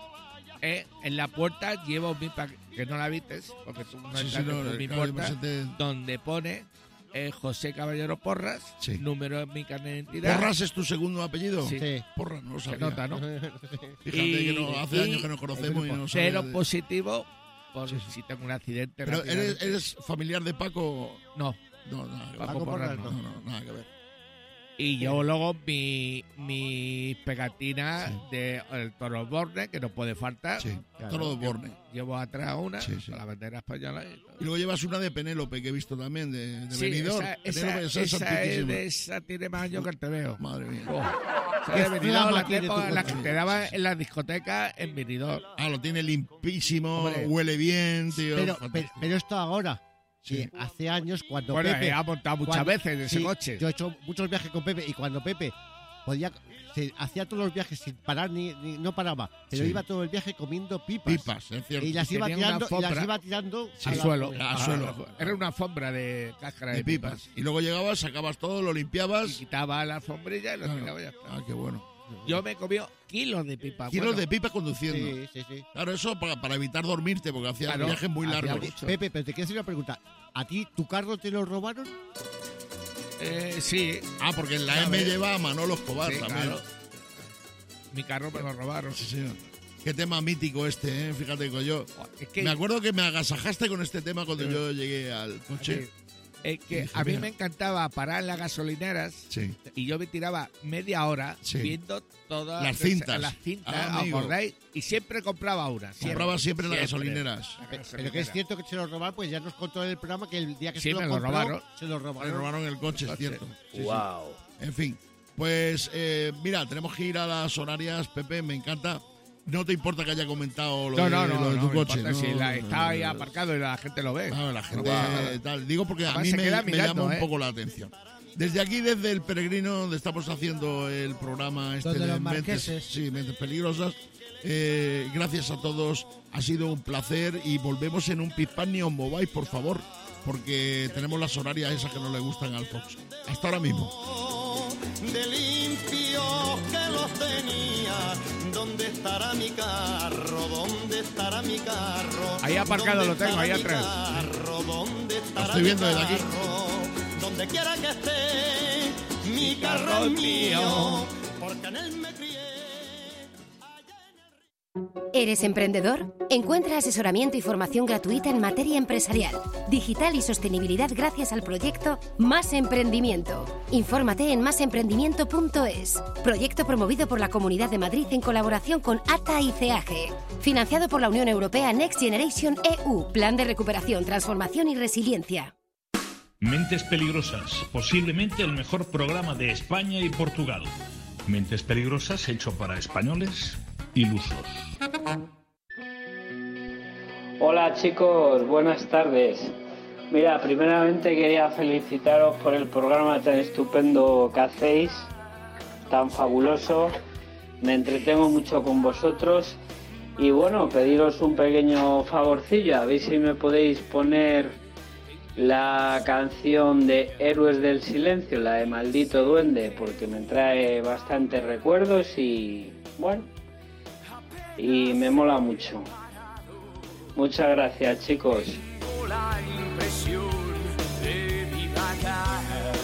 eh, en la puerta, llevo mi pa- que no la vistes, porque tú no Sí, estás sí, no, dentro de mi claro, yo puerta, pensé que- donde pone eh, José Caballero Porras, Sí. número de mi carnet de identidad. ¿Porras es tu segundo apellido? Sí. Sí. Porras, no lo Se sabía. nota, ¿no? Fíjate Y- que no, hace y- años que nos conocemos y no sabía Cero de- positivo por Sí, sí. si tengo un accidente. Pero eres, rápidamente. eres familiar de Paco. No, No, nada que ver. Paco Paco Porras Porras, no. No, no, nada que ver. Y yo luego mi, mi pegatina Sí. de el Toro Borne, que no puede faltar. Sí, Claro. Toro de Borne. Llevo atrás una, Sí, sí. con la bandera española. Y todo. Y luego llevas una de Penélope que he visto también, de, de Sí, Benidorm. esa, esa, Penélope, esa es esa es antiquísima. de esa tiene más años que el T V O. Madre mía. Oh, esa Qué de Benidorm, flama la, tiene que, tu la que coche. te daba en las discotecas en Benidorm. Ah, lo tiene limpísimo, Hombre. huele bien, tío. Pero, pero, fantástico. pero esto ahora, Sí. que hace años cuando Bueno, Pepe... he montado muchas cuando- veces de ese sí, coche. Yo he hecho muchos viajes con Pepe y cuando Pepe podía... Se hacía todos los viajes sin parar, ni, ni- no paraba, pero Sí. iba todo el viaje comiendo pipas. Pipas, es cierto. Y las Y iba tenía una tirando, y las alfombra. iba tirando Sí. a Al la- suelo. al Ah, suelo. Era una alfombra de cáscara de, de pipas. Y luego llegabas, sacabas todo, lo Y limpiabas. quitaba la alfombrilla y lo Claro. tiraba y ya está. Ah, qué bueno. Yo me comí kilos de pipa. Kilos bueno, de pipa conduciendo. Sí, sí, sí. Claro, eso para, para evitar dormirte, porque hacías Claro, viajes muy hacía largos. mucho. Pepe, pero te quiero hacer una pregunta. ¿A ti tu carro te lo robaron? Eh, sí, Ah, porque en la A M ver. lleva a Manolo Escobar sí, también. claro. Mi carro me lo robaron. Sí, señor. Qué tema mítico este, ¿eh? Fíjate que yo... Es que, Me acuerdo que me agasajaste con este tema cuando Sí. yo llegué al coche. es que Dije, a mí mira. me encantaba parar en las gasolineras Sí. y yo me tiraba media hora Sí. viendo todas Las cintas. las cintas, Ah, ¿os amigo. acordáis? Y siempre compraba una. Siempre, Compraba siempre en las gasolineras. La Pero que es gasolinera. cierto que se lo robaron, pues ya nos contó en el programa que el día que Sí, se lo me lo compró, robaron. se lo Me robaron. robaron el coche, es Coche. cierto. Sí, sí. Wow. En fin, pues eh, mira, tenemos que ir a las horarias, Pepe, me encanta. No te importa que haya comentado lo No, de, no, no, lo de no tu me coche. importa ¿no? si la, No, está no, ahí no. aparcado y la gente lo ve. Claro, la gente pasa eh, tal. Digo porque a Además mí se me, queda me mirando, llama un ¿eh? poco la atención. Desde aquí, desde el Peregrino, donde estamos haciendo el programa este Donde de los Mentes, marqueses. sí, Mentes Peligrosas, eh, gracias a todos, ha sido un placer y volvemos en un Pispan ni os mováis, por favor, porque tenemos las horarias esas que no le gustan al Fox. Hasta ahora mismo. De limpio que los tenía, ¿Dónde estará mi carro? ¿Dónde estará mi carro? Ahí aparcado lo tengo, ahí atrás. ¿Dónde estará Lo estoy viendo mi desde aquí. carro? Donde quiera que esté, mi carro es mío, porque en él me crié. ¿Eres emprendedor? Encuentra asesoramiento y formación gratuita en materia empresarial, digital y sostenibilidad gracias al proyecto Más Emprendimiento. Infórmate en más emprendimiento punto es. Proyecto promovido por la Comunidad de Madrid en colaboración con A T A y C A G. Financiado por la Unión Europea Next Generation E U. Plan de recuperación, transformación y resiliencia. Mentes Peligrosas, posiblemente el mejor programa de España y Portugal. Mentes Peligrosas hecho para españoles ilusos. Hola chicos, buenas tardes. Mira, primeramente quería felicitaros por el programa tan estupendo que hacéis, tan fabuloso. Me entretengo mucho con vosotros y bueno, pediros un pequeño favorcillo, a ver si me podéis poner la canción de Héroes del Silencio, la de Maldito Duende, porque me trae bastantes recuerdos y bueno, y me mola mucho. Muchas gracias, chicos. La impresión de divagar.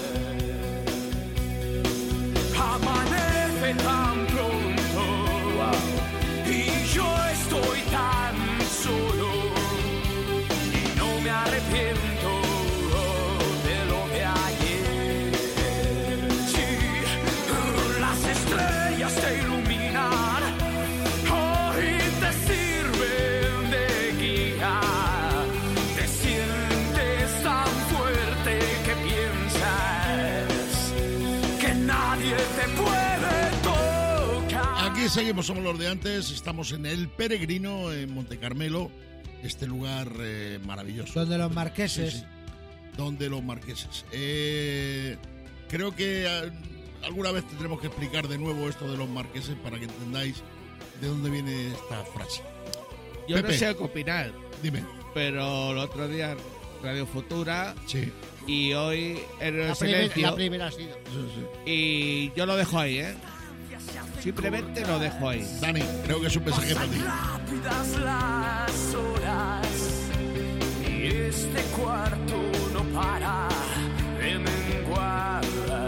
Amanece tan pronto. Wow. Y yo estoy tan solo y no me arrepiento de lo de ayer. Sí, las estrellas te iluminan. Hoy te sirven de guía. Te sientes tan fuerte que piensas que nadie te puede tocar. Aquí seguimos, somos los de antes. Estamos en El Peregrino, en Monte Carmelo. Este lugar eh, maravilloso. Donde los marqueses. Sí, sí. Donde los marqueses. Eh, creo que eh, alguna vez tendremos que explicar de nuevo esto de los marqueses para que entendáis de dónde viene esta frase. Yo Pepe, no sé qué opinar. Dime. Pero el otro día Radio Futura Sí. y hoy en el La, primer- silencio. la primera ha sido. Sí, sí. Y yo lo dejo ahí, ¿eh? Simplemente lo dejo ahí. Dani, creo que es un mensaje para ti. Rápidas las horas y este cuarto no para de menguar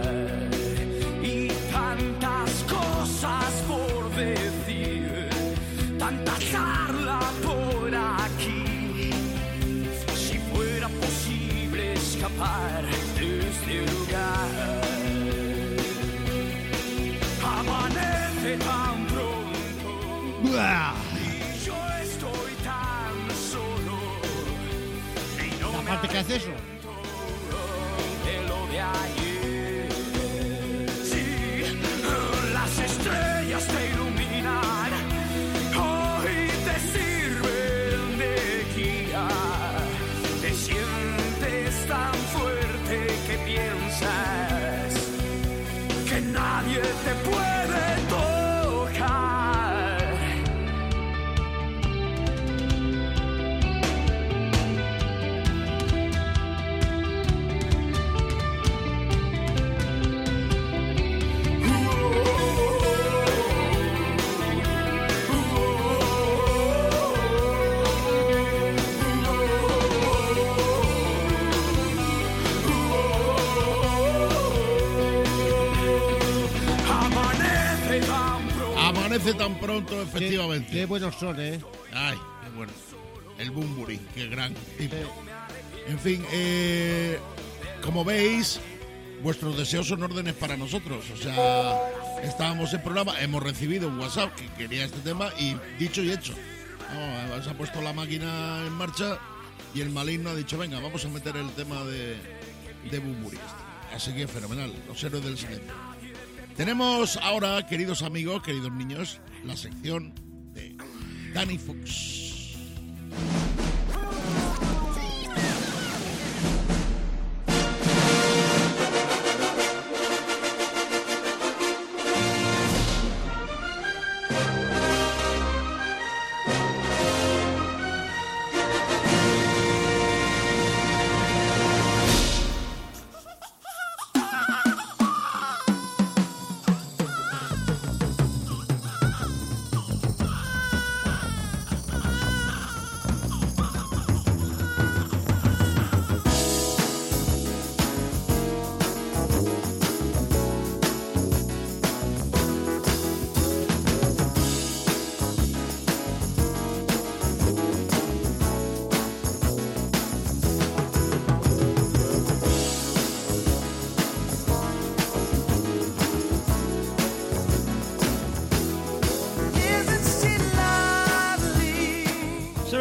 y tantas cosas por decir, tanta charla por aquí. Si fuera posible escapar de este lugar, amanece tan pronto. ¡Buah! Y yo estoy tan solo y no La me parte que hace eso. de lo de ayer. Sí, las estrellas te iluminan, hoy te sirven de guía. Te sientes tan fuerte que piensas que nadie te puede tocar. Amanece tan pronto. Amanece tan pronto, efectivamente. Qué, qué buenos son, ¿eh? Ay, qué bueno. El Bumburi, qué gran tipo. En fin, eh, como veis, vuestros deseos son órdenes para nosotros. O sea, estábamos en programa, hemos recibido un WhatsApp que quería este tema y dicho y hecho. No, se ha puesto la máquina en marcha y el maligno ha dicho, venga, vamos a meter el tema de, de Bumburi. Así que fenomenal, los héroes del silencio. Tenemos ahora, queridos amigos, queridos niños, la sección de Danny Fox.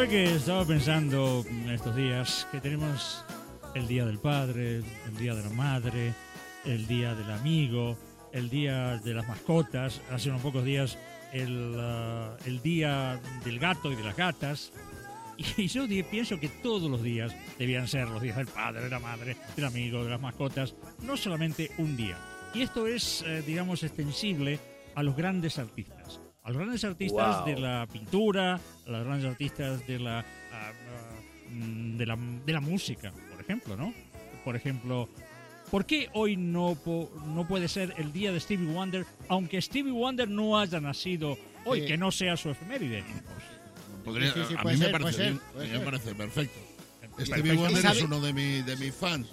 ¿Sabe que estaba pensando estos días que tenemos el Día del Padre, el Día de la Madre, el Día del Amigo, el Día de las Mascotas, hace unos pocos días el, uh, el Día del Gato y de las Gatas? Y yo di- pienso que todos los días debían ser los días del padre, de la madre, del amigo, de las mascotas, no solamente un día. Y esto es, eh, digamos, extensible a los grandes artistas. A los grandes artistas Wow. de la pintura, a los grandes artistas de la, ah, ah, mm, de la, de la música, por ejemplo, ¿no? Por ejemplo, ¿por qué hoy no, po- no puede ser el día de Stevie Wonder, aunque Stevie Wonder no haya nacido hoy, Sí. que no sea su efeméride? Podría- Sí, sí, a puede mí me ser, parece puede bien, ser, puede a mí me ser. parece perfecto. Perfecto. Stevie Wonder ¿Sabe? es uno de, mi, de mis fans.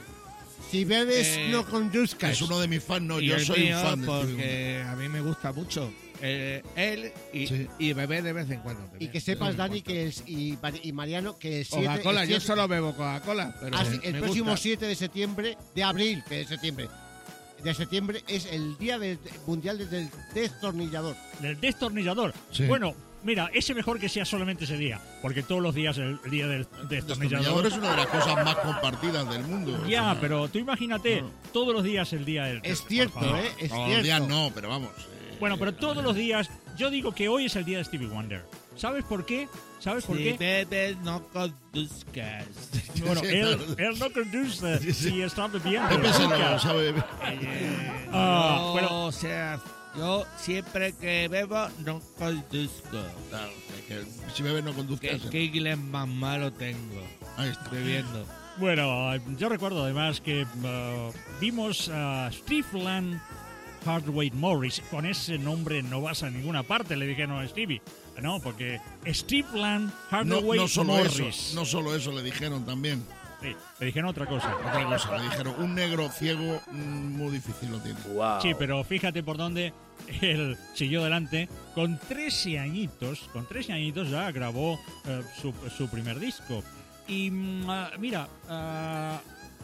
Si bebes, Eh, no conduzcas. Es uno de mis fans, no, y yo el soy mío, un fan de Stevie Wonder. porque a mí me gusta mucho eh, él y, Sí. y beber de vez en cuando. Y también. que sepas, Dani, que el- y, y Mariano, que el siete... Coca-Cola, el yo siete- solo bebo Coca-Cola, pero Ah, sí, el me próximo gusta. siete de septiembre, de abril, que de septiembre, de septiembre es el día del mundial del destornillador. Del destornillador. Sí. Bueno, mira, ese mejor que sea solamente ese día, porque todos los días el, el día del El destornillador. destornillador es una de las cosas más compartidas del mundo. Ya, O sea, pero tú imagínate, todos los días el día del... Es por cierto, favor. ¿eh? Es todos cierto. los días no, pero vamos. eh, Bueno, pero todos los días, yo digo que hoy es el día de Stevie Wonder. ¿Sabes por qué? ¿Sabes por Si qué? bebes, no conduzcas. Bueno, Sí, él, claro. él no conduce Sí, sí. si está bebiendo. Pepe se lo nunca. sabe. Eh, Ah, yo, bueno. o sea, yo siempre que bebo no conduzco. Claro, que si bebes no ¿Qué, conduzcas. qué inglés más malo tengo Ahí está. bebiendo? Bueno, yo recuerdo además que uh, vimos a Steve Hardway Morris. Con ese nombre no vas a ninguna parte, le dijeron a Stevie. No, porque Steve No, Hardway no solo Morris. eso, no solo eso le dijeron también. Sí, le dijeron otra cosa. Otra cosa, le dijeron, un negro ciego mm, muy difícil lo tiene. Wow. Sí, pero fíjate por dónde él siguió adelante. Con trece añitos, con trece añitos ya grabó eh, su, su primer disco. Y mm, ah, mira, ah,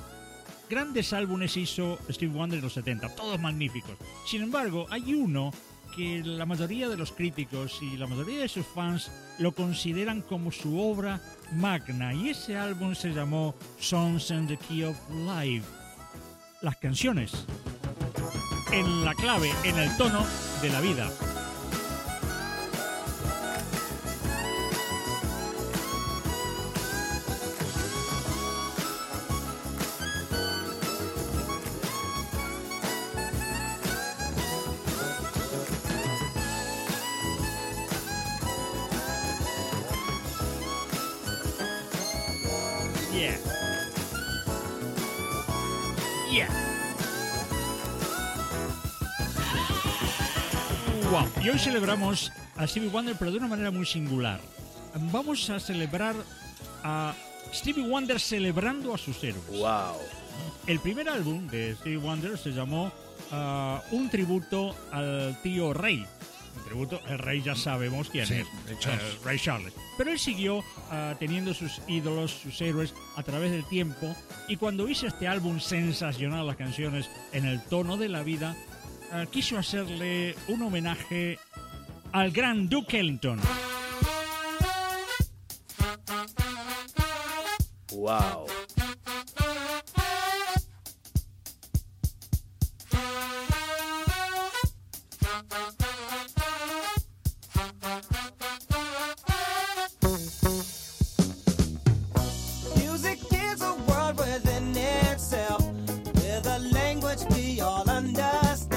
grandes álbumes hizo Steve Wonder en los setenta, todos magníficos. Sin embargo, hay uno que la mayoría de los críticos y la mayoría de sus fans lo consideran como su obra magna, y ese álbum se llamó Songs in the Key of Life. Las canciones en la clave, en el tono de la vida. Yeah. Yeah. Wow. Y hoy celebramos a Stevie Wonder, pero de una manera muy singular. Vamos a celebrar a Stevie Wonder celebrando a sus héroes. Wow. El primer álbum de Stevie Wonder se llamó ah, Un tributo al tío Rey. Un tributo, el rey ya sabemos quién Sí, es, Ray Charles. eh, Ray Charles. Pero él siguió ah, teniendo sus ídolos, sus héroes a través del tiempo, y cuando hizo este álbum sensacional, las canciones en el tono de la vida, ah, quiso hacerle un homenaje al gran Duke Ellington. Wow. Music is a world within itself, with a language we all understand,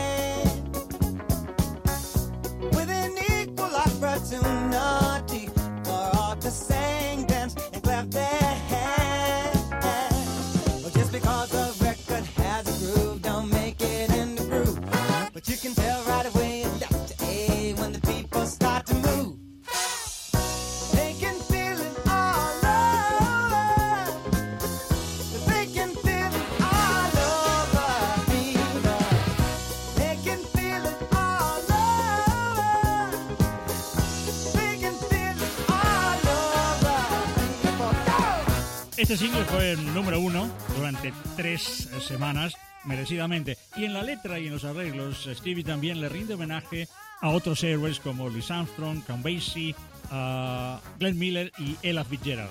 with an equal opportunity for all to sing, dance, and clap their hands. Well, just because a record has a groove, don't make it in the groove. But you can tell right away it's Doctor A when the people start to move. They can feel it all over. They can feel it all over fever. They can feel it all over. They can feel it all over fever. Este single fue el número uno durante tres eh, semanas, merecidamente. Y en la letra y en los arreglos, Stevie también le rinde homenaje a otros héroes como Louis Armstrong, Count Basie, uh, Glenn Miller y Ella Fitzgerald.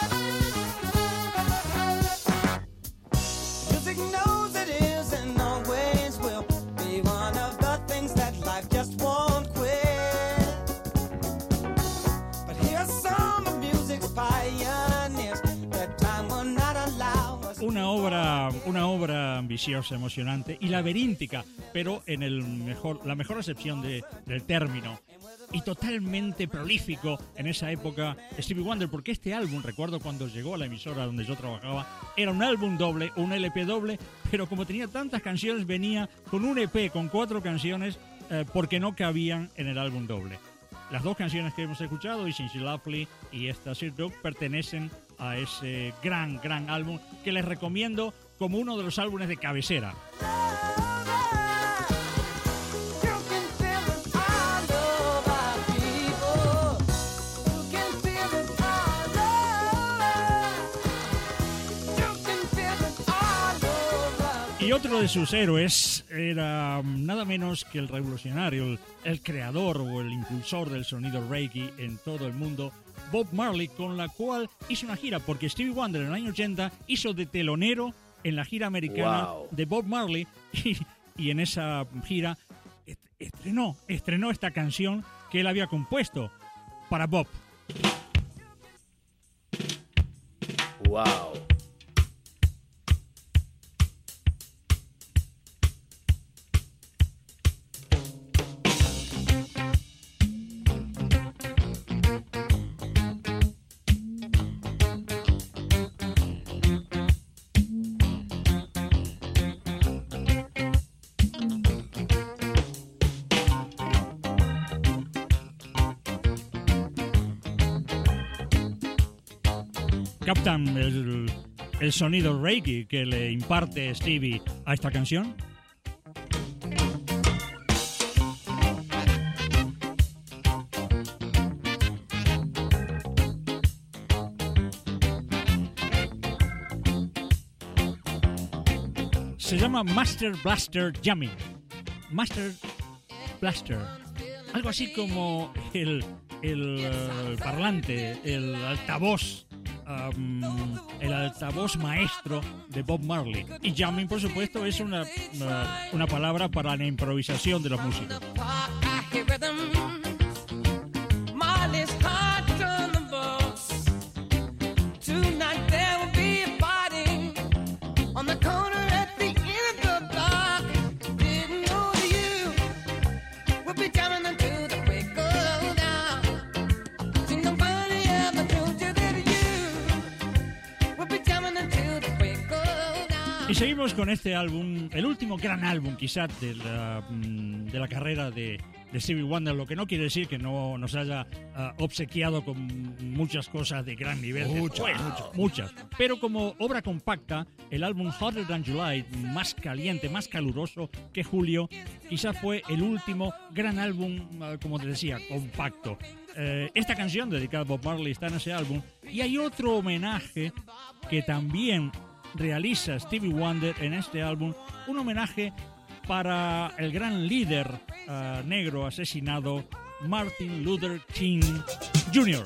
Una obra, una obra ambiciosa, emocionante y laberíntica, pero en el mejor, la mejor acepción de, del término, y totalmente prolífico en esa época Stevie Wonder, porque este álbum, recuerdo cuando llegó a la emisora donde yo trabajaba, era un álbum doble, un L P doble, pero como tenía tantas canciones venía con un E P con cuatro canciones eh, porque no cabían en el álbum doble. Las dos canciones que hemos escuchado, Isn't She Lovely y esta Sir Duke, pertenecen a ese gran, gran álbum que les recomiendo como uno de los álbumes de cabecera. Y otro de sus héroes era nada menos que el revolucionario, el, el creador o el impulsor del sonido reggae en todo el mundo, Bob Marley, con la cual hizo una gira, porque Stevie Wonder en el año ochenta hizo de telonero en la gira americana wow. de Bob Marley y, y en esa gira estrenó, estrenó esta canción que él había compuesto para Bob. Wow. ¿Captan el, el sonido reggae que le imparte Stevie a esta canción? Se llama Master Blaster Jamming. Master Blaster. Algo así como el, el, el parlante, el altavoz. Um, el altavoz maestro de Bob Marley. Y jamming, por supuesto, es una, una, una palabra para la improvisación de los músicos. Y seguimos con este álbum, el último gran álbum quizás de la, de la carrera de, de Stevie Wonder, lo que no quiere decir que no nos haya uh, obsequiado con muchas cosas de gran nivel. Muchas, después, muchas. muchas. Pero como obra compacta, el álbum Hotter Than July, más caliente, más caluroso que Julio, quizás fue el último gran álbum, uh, como te decía, compacto. Uh, esta canción dedicada a Bob Marley está en ese álbum. Y hay otro homenaje que también realiza Stevie Wonder en este álbum, un homenaje para el gran líder uh, negro asesinado Martin Luther King junior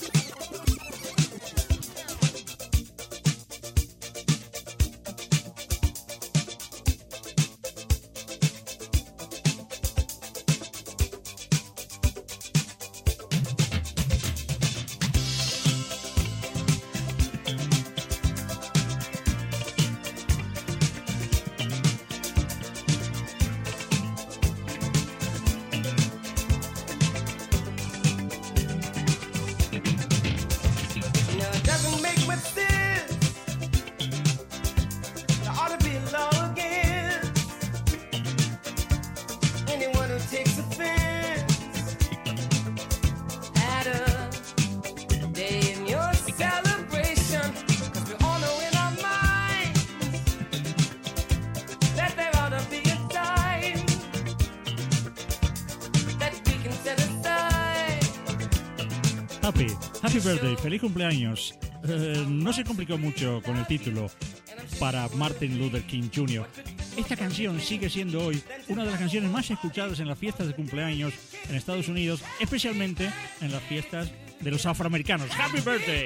Happy, happy birthday, feliz cumpleaños. Eh, no se complicó mucho con el título para Martin Luther King junior Esta canción sigue siendo hoy una de las canciones más escuchadas en las fiestas de cumpleaños en Estados Unidos, especialmente en las fiestas de los afroamericanos. ¡Happy birthday!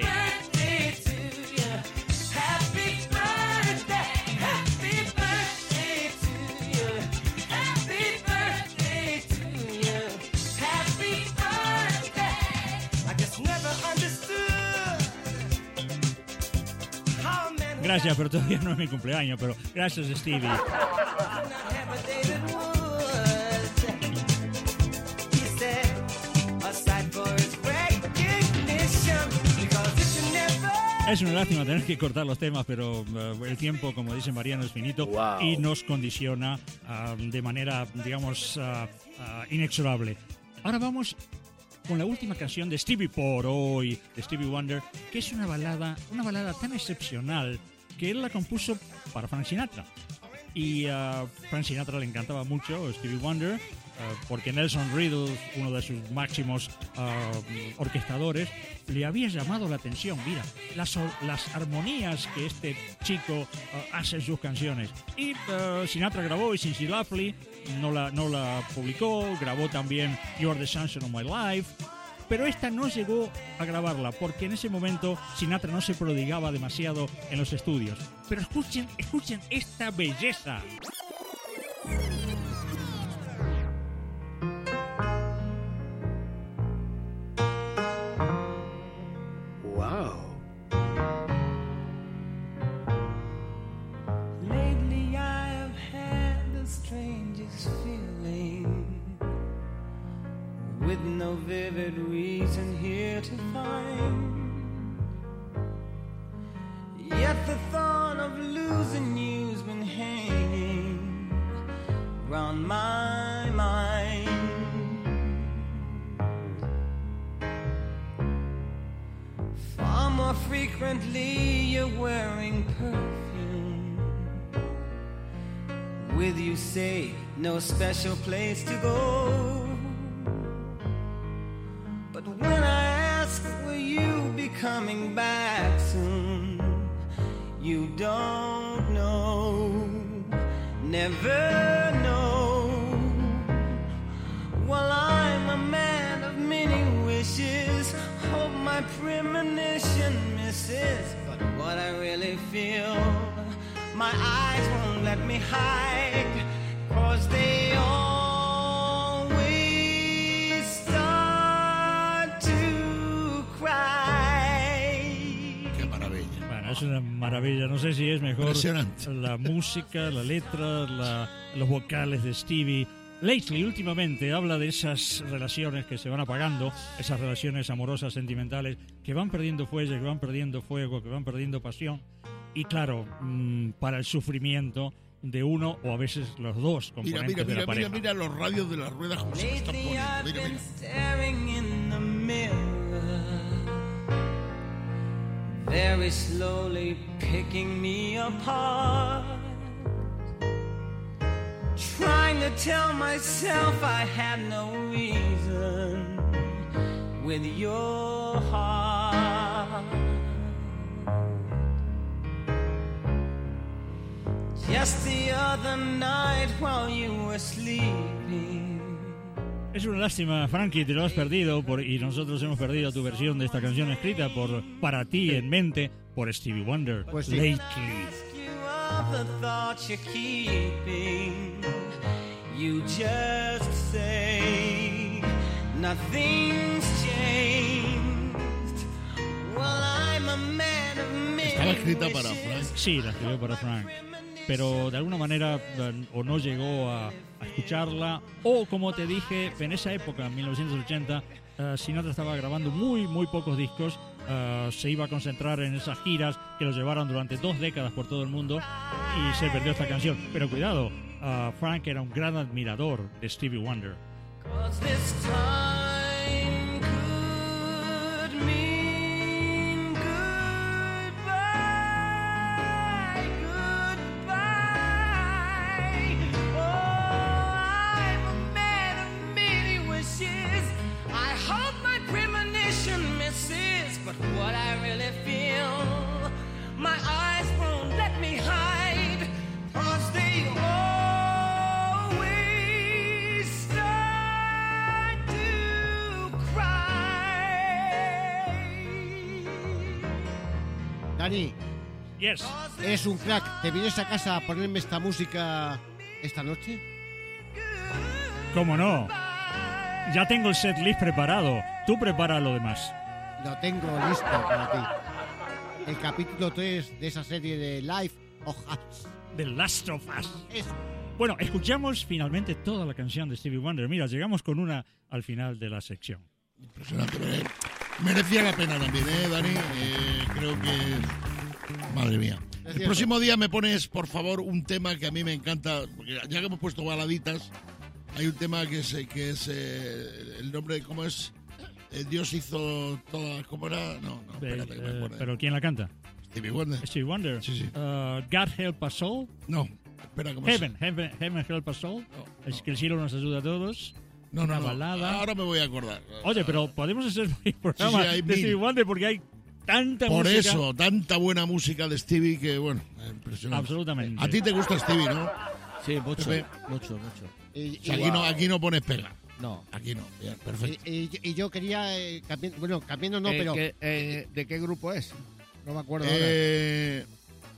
Gracias, pero todavía no es mi cumpleaños, pero gracias, Stevie. Es una lástima tener que cortar los temas, pero uh, el tiempo, como dice Mariano, es finito. Wow. Y nos condiciona uh, de manera, digamos, uh, uh, inexorable. Ahora vamos con la última canción de Stevie por hoy, de Stevie Wonder, que es una balada, una balada tan excepcional que él la compuso para Frank Sinatra. Y a uh, Frank Sinatra le encantaba mucho Stevie Wonder, uh, porque Nelson Riddle, uno de sus máximos uh, orquestadores, le había llamado la atención. Mira, las, las armonías que este chico uh, hace en sus canciones. Y uh, Sinatra grabó Isn't She Lovely, no la, no la publicó, grabó también You're the Sunshine of My Life. Pero esta no llegó a grabarla porque en ese momento Sinatra no se prodigaba demasiado en los estudios. Pero escuchen, escuchen esta belleza. Wow. Lately I have had the strangest feeling, with no vivid reason here to find. Yet the thought of losing you's been hanging round my mind. Far more frequently you're wearing perfume. With you say no special place to go. But when I ask, will you be coming back soon? You don't know, never know. Well, I'm a man of many wishes, hope my premonition misses. But what I really feel, my eyes won't let me hide, 'cause they all es una maravilla. No sé si es mejor la música, la letra, la, los vocales de Stevie. Lately, últimamente, habla de esas relaciones que se van apagando, esas relaciones amorosas, sentimentales, que van perdiendo fuelle, que van perdiendo fuego, que van perdiendo pasión. Y claro, mmm, para el sufrimiento de uno o a veces los dos componentes mira, mira, de la mira, pareja. Mira, mira los radios de las ruedas como se están poniendo. Mira, mira. Very slowly picking me apart, trying to tell myself I had no reason with your heart. Just the other night while you were sleeping. Es una lástima, Frankie, te lo has perdido por, y nosotros hemos perdido tu versión de esta canción escrita por para ti en mente por Stevie Wonder. Pues sí. Lately. You just say nothing's changed. Well, I'm a man of many Estaba escrita para Frank. Sí, la escribió para Frank. Pero de alguna manera o no llegó a, a escucharla, o como te dije, en esa época, en mil novecientos ochenta, uh, Sinatra estaba grabando muy, muy pocos discos, uh, se iba a concentrar en esas giras que lo llevaron durante dos décadas por todo el mundo y se perdió esta canción. Pero cuidado, uh, Frank era un gran admirador de Stevie Wonder. But what I really feel, my eyes won't let me hide, 'cause they always start Dani, Yes. eres un crack. ¿Te vienes a casa a ponerme esta música esta noche? ¿Cómo no? Ya tengo el set list preparado. Tú prepara lo demás. Lo tengo listo para ti. El capítulo tres de esa serie de Life of Us. The Last of Us. Eso. Bueno, escuchamos finalmente toda la canción de Stevie Wonder. Mira, llegamos con una al final de la sección. Impresionante. ¿Eh? Merecía la pena también, ¿eh, Dani? Eh, creo que... Madre mía. El próximo día me pones, por favor, un tema que a mí me encanta, porque ya que hemos puesto baladitas, hay un tema que es, que es eh, el nombre, ¿cómo es? Eh, Dios hizo todas, ¿cómo era? No, no, espérate que me Eh, acuerdo. ¿Pero quién la canta? Stevie Wonder. Stevie Wonder. Sí, sí. Uh, God Help Us All. No, espera, ¿cómo Heaven, es? Heaven, Heaven Help Us All. No, Es no. que el cielo nos ayuda a todos. No, Una no, no. balada. Ahora me voy a acordar. Oye, pero podemos hacer un programa Sí, sí, hay de mil. Stevie Wonder porque hay tanta Por música. eso, tanta buena música de Stevie que, bueno, impresionante. Absolutamente. A ti te gusta Stevie, ¿no? Sí, mucho, Pepe. mucho, mucho. Y, O sea, y- aquí, no, aquí no pones pega. No. Aquí no. Bien, perfecto. y- y- y yo quería, eh, cambi- bueno, cambiando no, Eh, pero que, eh, ¿de qué grupo es? No me acuerdo Eh,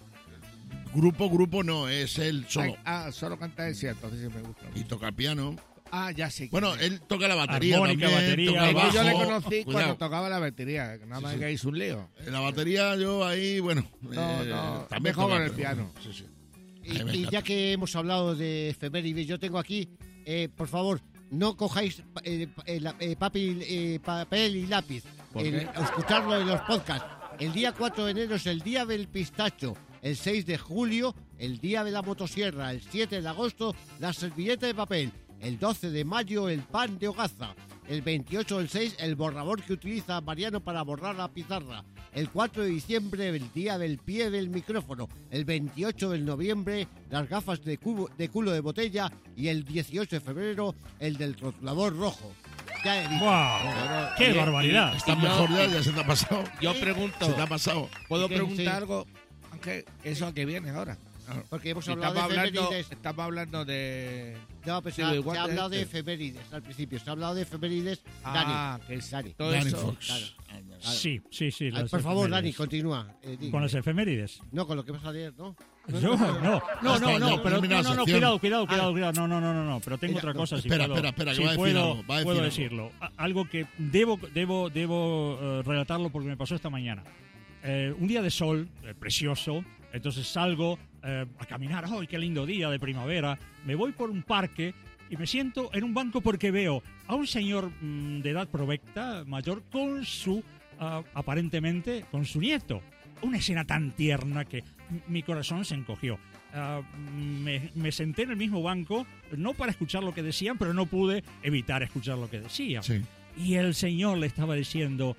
grupo, grupo no, es él ahora. solo. Ah, ah, solo canta él, sí, entonces sí me gusta. Y toca el piano. Ah, ya sé. Bueno, quién es. él toca la batería Armónica, también, batería, toca el Es que yo le bajo. conocí Cuidado. cuando tocaba la batería, que nada más Sí, sí. que hizo un lío. En la batería yo ahí, bueno, No, eh, no, también mejor toca, con el pero piano. bueno, sí, sí. y, Ay, me y encanta. ya que hemos hablado de efemérides, yo tengo aquí, eh, por favor, no cojáis eh, eh, la- eh, papi- eh, papel y lápiz. ¿Por en- qué? escucharlo en los podcasts. El día cuatro de enero es el día del pistacho. El seis de julio, el día de la motosierra. El siete de agosto, la servilleta de papel. El doce de mayo, el pan de hogaza. El veintiocho del seis, el borrador que utiliza Mariano para borrar la pizarra. El cuatro de diciembre, el día del pie del micrófono. El veintiocho de noviembre, las gafas de, cubo- de culo de botella. Y el dieciocho de febrero, el del rotulador rojo. Ya he dicho. ¡Wow! ¡Qué y- barbaridad! Estás Y yo- mejor ya, ya se te ha pasado. Yo pregunto, Se te ha pasado. ¿puedo ¿Qué? preguntar Sí. algo? Aunque eso a qué viene ahora. Porque hemos Estamos hablado de hablando, efemérides. estamos hablando de... No, pero se Stevie ha, se ha Wonder hablado de este. efemérides al principio. Se ha hablado de efemérides. Ah, Dani. que es Dani. todo Danny eso. Fox. claro. Sí, sí, sí. Ah, las por favor, Dani, efemérides. continúa. Eh, di. Con las efemérides. No, con lo que vas a leer, ¿no? Yo, no, no, no, está, no, ya pero termina no, la no, no, sección. cuidado, cuidado, cuidado, Ah. cuidado, no, no, no, no, no, pero tengo Mira, otra no, cosa, si espera, puedo, espera, espera, que si va a decir puedo, algo, va a puedo decir algo. decirlo, A- algo que debo, debo, debo eh, relatarlo porque me pasó esta mañana. Eh, un día de sol, eh, precioso, entonces salgo eh, a caminar, ¡ay, qué lindo día de primavera! Me voy por un parque y me siento en un banco porque veo a un señor mm, de edad provecta, mayor, con su, ah, aparentemente, con su nieto. Una escena tan tierna que m- mi corazón se encogió. Ah, me, me senté en el mismo banco, no para escuchar lo que decían, pero no pude evitar escuchar lo que decían. Sí. Y el señor le estaba diciendo,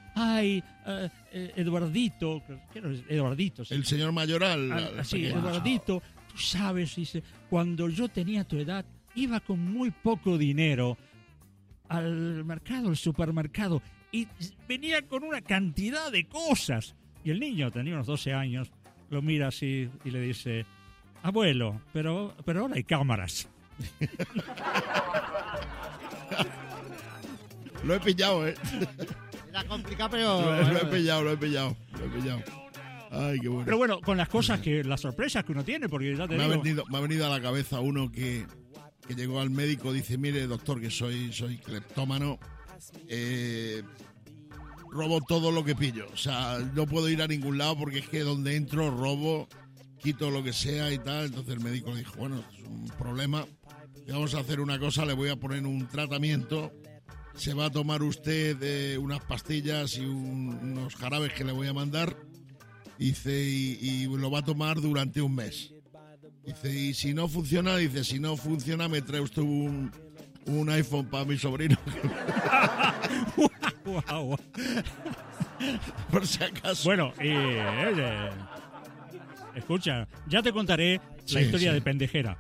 ay, eh, eh, Eduardito, ¿qué era? Eduardito, sí. El señor mayoral. Ah, la- la sí, pequeña. Eduardito, tú sabes, dice, cuando yo tenía tu edad, iba con muy poco dinero al mercado, al supermercado, y venía con una cantidad de cosas. Y el niño, tenía unos doce años, lo mira así y le dice, abuelo, pero, pero ahora hay cámaras. Lo he pillado, ¿eh? Era complicado, pero... Lo, lo he pillado, lo he pillado. Lo he pillado. Ay, qué bueno. Pero bueno, con las cosas que, las sorpresas que uno tiene, porque ya te me, ha digo... venido, me ha venido a la cabeza uno que, que llegó al médico, dice, mire, doctor, que soy, soy cleptómano, eh, robo todo lo que pillo. O sea, no puedo ir a ningún lado porque es que donde entro robo, quito lo que sea y tal. Entonces el médico le dijo, bueno, es un problema. Le vamos a hacer una cosa, le voy a poner un tratamiento. Se va a tomar usted eh, unas pastillas y un- unos jarabes que le voy a mandar. Dice, y, y lo va a tomar durante un mes. Dice, y si no funciona, dice, si no funciona, me trae usted un, un iPhone para mi sobrino. Guau. Por si acaso. Bueno, y, eh, escucha, ya te contaré Sí, la historia sí. de Pendejera.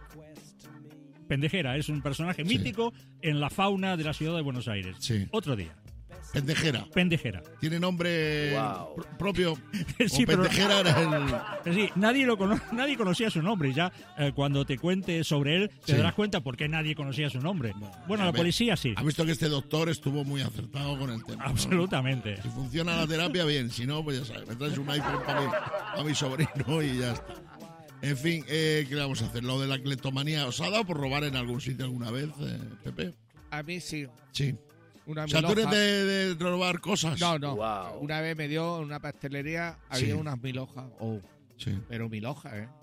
Pendejera es un personaje mítico en la fauna de la ciudad de Buenos Aires. Sí. Otro día. Pendejera. Pendejera. Tiene nombre Wow. pr- propio. Sí, o pero- Pendejera era el... Sí, nadie, lo cono- nadie conocía su nombre. Ya eh, cuando te cuente sobre él, te Sí. darás cuenta por qué nadie conocía su nombre. Bueno, A la ver, policía sí. Ha visto que este doctor estuvo muy acertado con el tema, ¿no? Absolutamente. Si funciona la terapia, bien. Si no, pues ya sabes, me traes un iPhone para mi, para mi sobrino y ya está. En fin, eh, ¿qué le vamos a hacer? Lo de la cleptomanía, ¿os ha dado por robar en algún sitio alguna vez, eh, Pepe? A mí sí. Sí. Una O sea, ¿tú eres milhoja. de, de robar cosas? No, no. Wow. Una vez me dio en una pastelería, había Sí. unas mil hojas. Oh, Sí. pero mil hojas, ¿eh?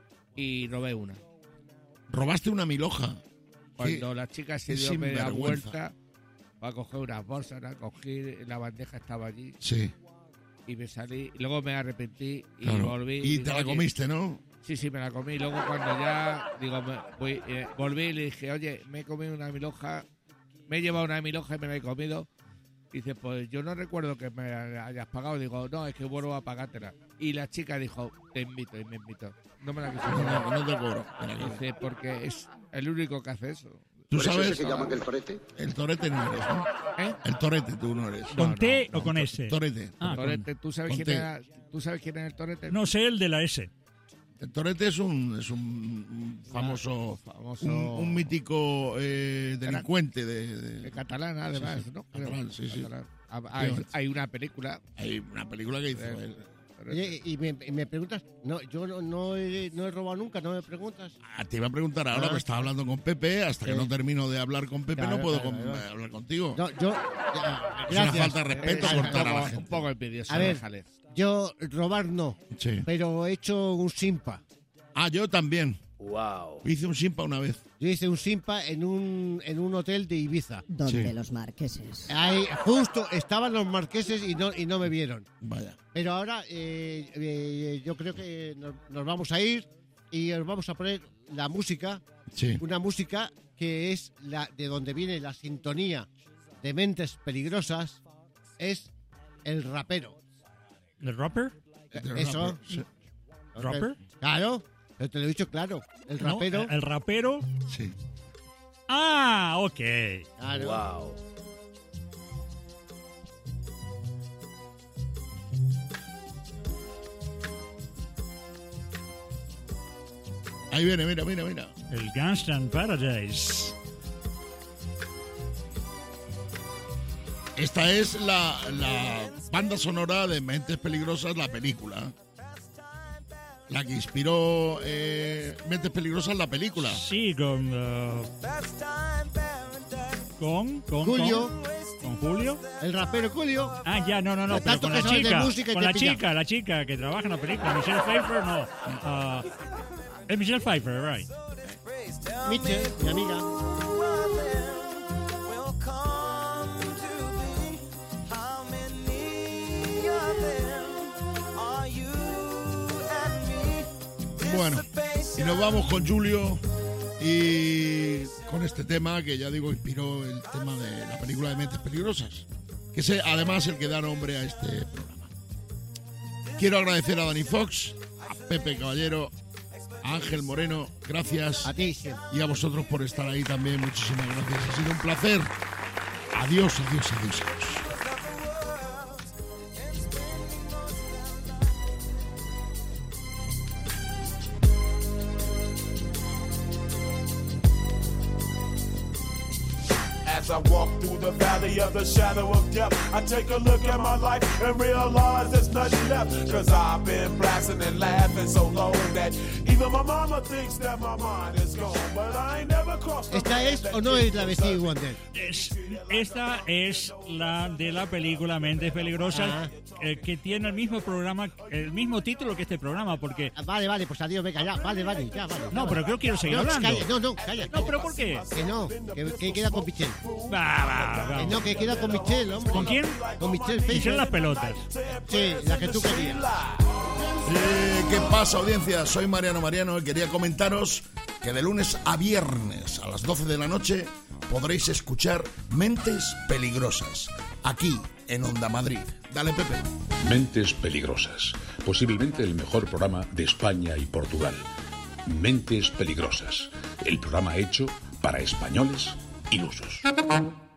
Y robé una. ¿Robaste una milhoja? Cuando Qué- la chica se qué dio media sinvergüenza. vuelta para coger unas bolsas, la cogí, la bandeja estaba allí Sí, y me salí. Y luego me arrepentí y claro. volví. Y digo, te la "Oye". comiste, ¿no? Sí, sí, me la comí. Luego cuando ya digo, me- voy, eh, volví y le dije, oye, me he comido una milhoja, me he llevado una milhoja y me la he comido. Dice, pues yo no recuerdo que me hayas pagado. Digo, no, es que vuelvo a pagártela. Y la chica dijo, te invito, y me invito. No me la quiso No, pagar. no te cobro. Mira que- Dice, porque es el único que hace eso. ¿Tú ¿Por eso sabes? es que llaman el torete? El torete no eres, ¿no? ¿Eh? El torete tú no eres. ¿Con no, T no, o con S? Torete. Ah, Torete, ¿tú sabes, con quién T. era, ¿tú sabes quién es el torete? No sé el de la S. El torete es un, es un famoso, famoso- un, un mítico eh, delincuente de, de- De catalán, además, Sí, sí, ¿no? catalán, sí, sí. Catalán. Ah, Hay, hay una película. Hay una película que hizo Eh, él. Oye, y me, y me preguntas, no, yo no, no, he, no he robado nunca, no me preguntas. Ah, te iba a preguntar ahora, Ah. que estaba hablando con Pepe, hasta que Sí. no termino de hablar con Pepe Claro, no puedo claro, con- claro. eh, hablar contigo. No, yo, ya, Es una gracias. falta de respeto Eh, cortar a la un gente. poco envidioso, A ver, déjale. yo robar no, Sí. pero he hecho un simpa. Ah, yo también. Wow. Hice un simpa una vez. Yo hice un simpa en un, en un hotel de Ibiza. Donde Sí. los marqueses. Ahí, justo estaban los marqueses y no, y no me vieron. Vaya. Pero ahora eh, eh, yo creo que nos, nos vamos a ir y os vamos a poner la música, Sí. una música que es la de donde viene la sintonía de Mentes Peligrosas, es el rapero. ¿El rapper? Eso. Sí. ¿Rapper? Claro, pero te lo he dicho claro. El No, rapero. ¿El rapero? Sí. Ah, ok. Claro. Wow. Ahí viene, mira, mira, mira. El Gangsta in Paradise. Esta es la, la banda sonora de Mentes Peligrosas, la película. La que inspiró eh, Mentes Peligrosas, la película. Sí, con... uh, con, con... Julio. Con, con Julio. El rapero Julio. Ah, ya, no, no, no, pero Tanto con que la sabes de chica. música y Con te la pilla. chica, la chica que trabaja en la película. Michelle Pfeiffer, no. Ah, es Michelle Pfeiffer, right. Michelle, mi amiga. Bueno, y nos vamos con Julio y con este tema que ya digo inspiró el tema de la película de Mentes Peligrosas, que es además el que da nombre a este programa. Quiero agradecer a Dani Fox, a Pepe Caballero, a Ángel Moreno, gracias. A ti, siempre. Y a vosotros por estar ahí también, muchísimas gracias. Ha sido un placer. Adiós, adiós, adiós, adiós. As I walk through the valley of the shadow of death, I take a look at my life and realize there's nothing left. Cause I've been blasting and laughing so long that even my mama thinks that my mind is gone. But I ain't never crossed the ¿Esta es o no es la de Stevie Wonder? Es- esta es la de la película Mentes Peligrosas, Ah. eh, que tiene el mismo programa, el mismo título que este programa, porque... Ah, Vale, vale, pues adiós, venga, ya, vale, vale, ya, vale. No, ya, pero vale. yo quiero seguir no, hablando. Calla, no, no, calla. No, pero ¿por qué? Que no, que, que queda con Michelle. Va, va, va. Que no, que queda con Michelle, hombre. ¿Con quién? Con Michelle Pfeiffer. Michelle las pelotas. Sí, la que tú querías. Eh, ¿Qué pasa, audiencia? Soy Mariano Mariano y quería comentaros que de lunes a viernes a las doce de la noche podréis escuchar Mentes Peligrosas, aquí en Onda Madrid. Dale, Pepe. Mentes Peligrosas, posiblemente el mejor programa de España y Portugal. Mentes Peligrosas, el programa hecho para españoles ilusos.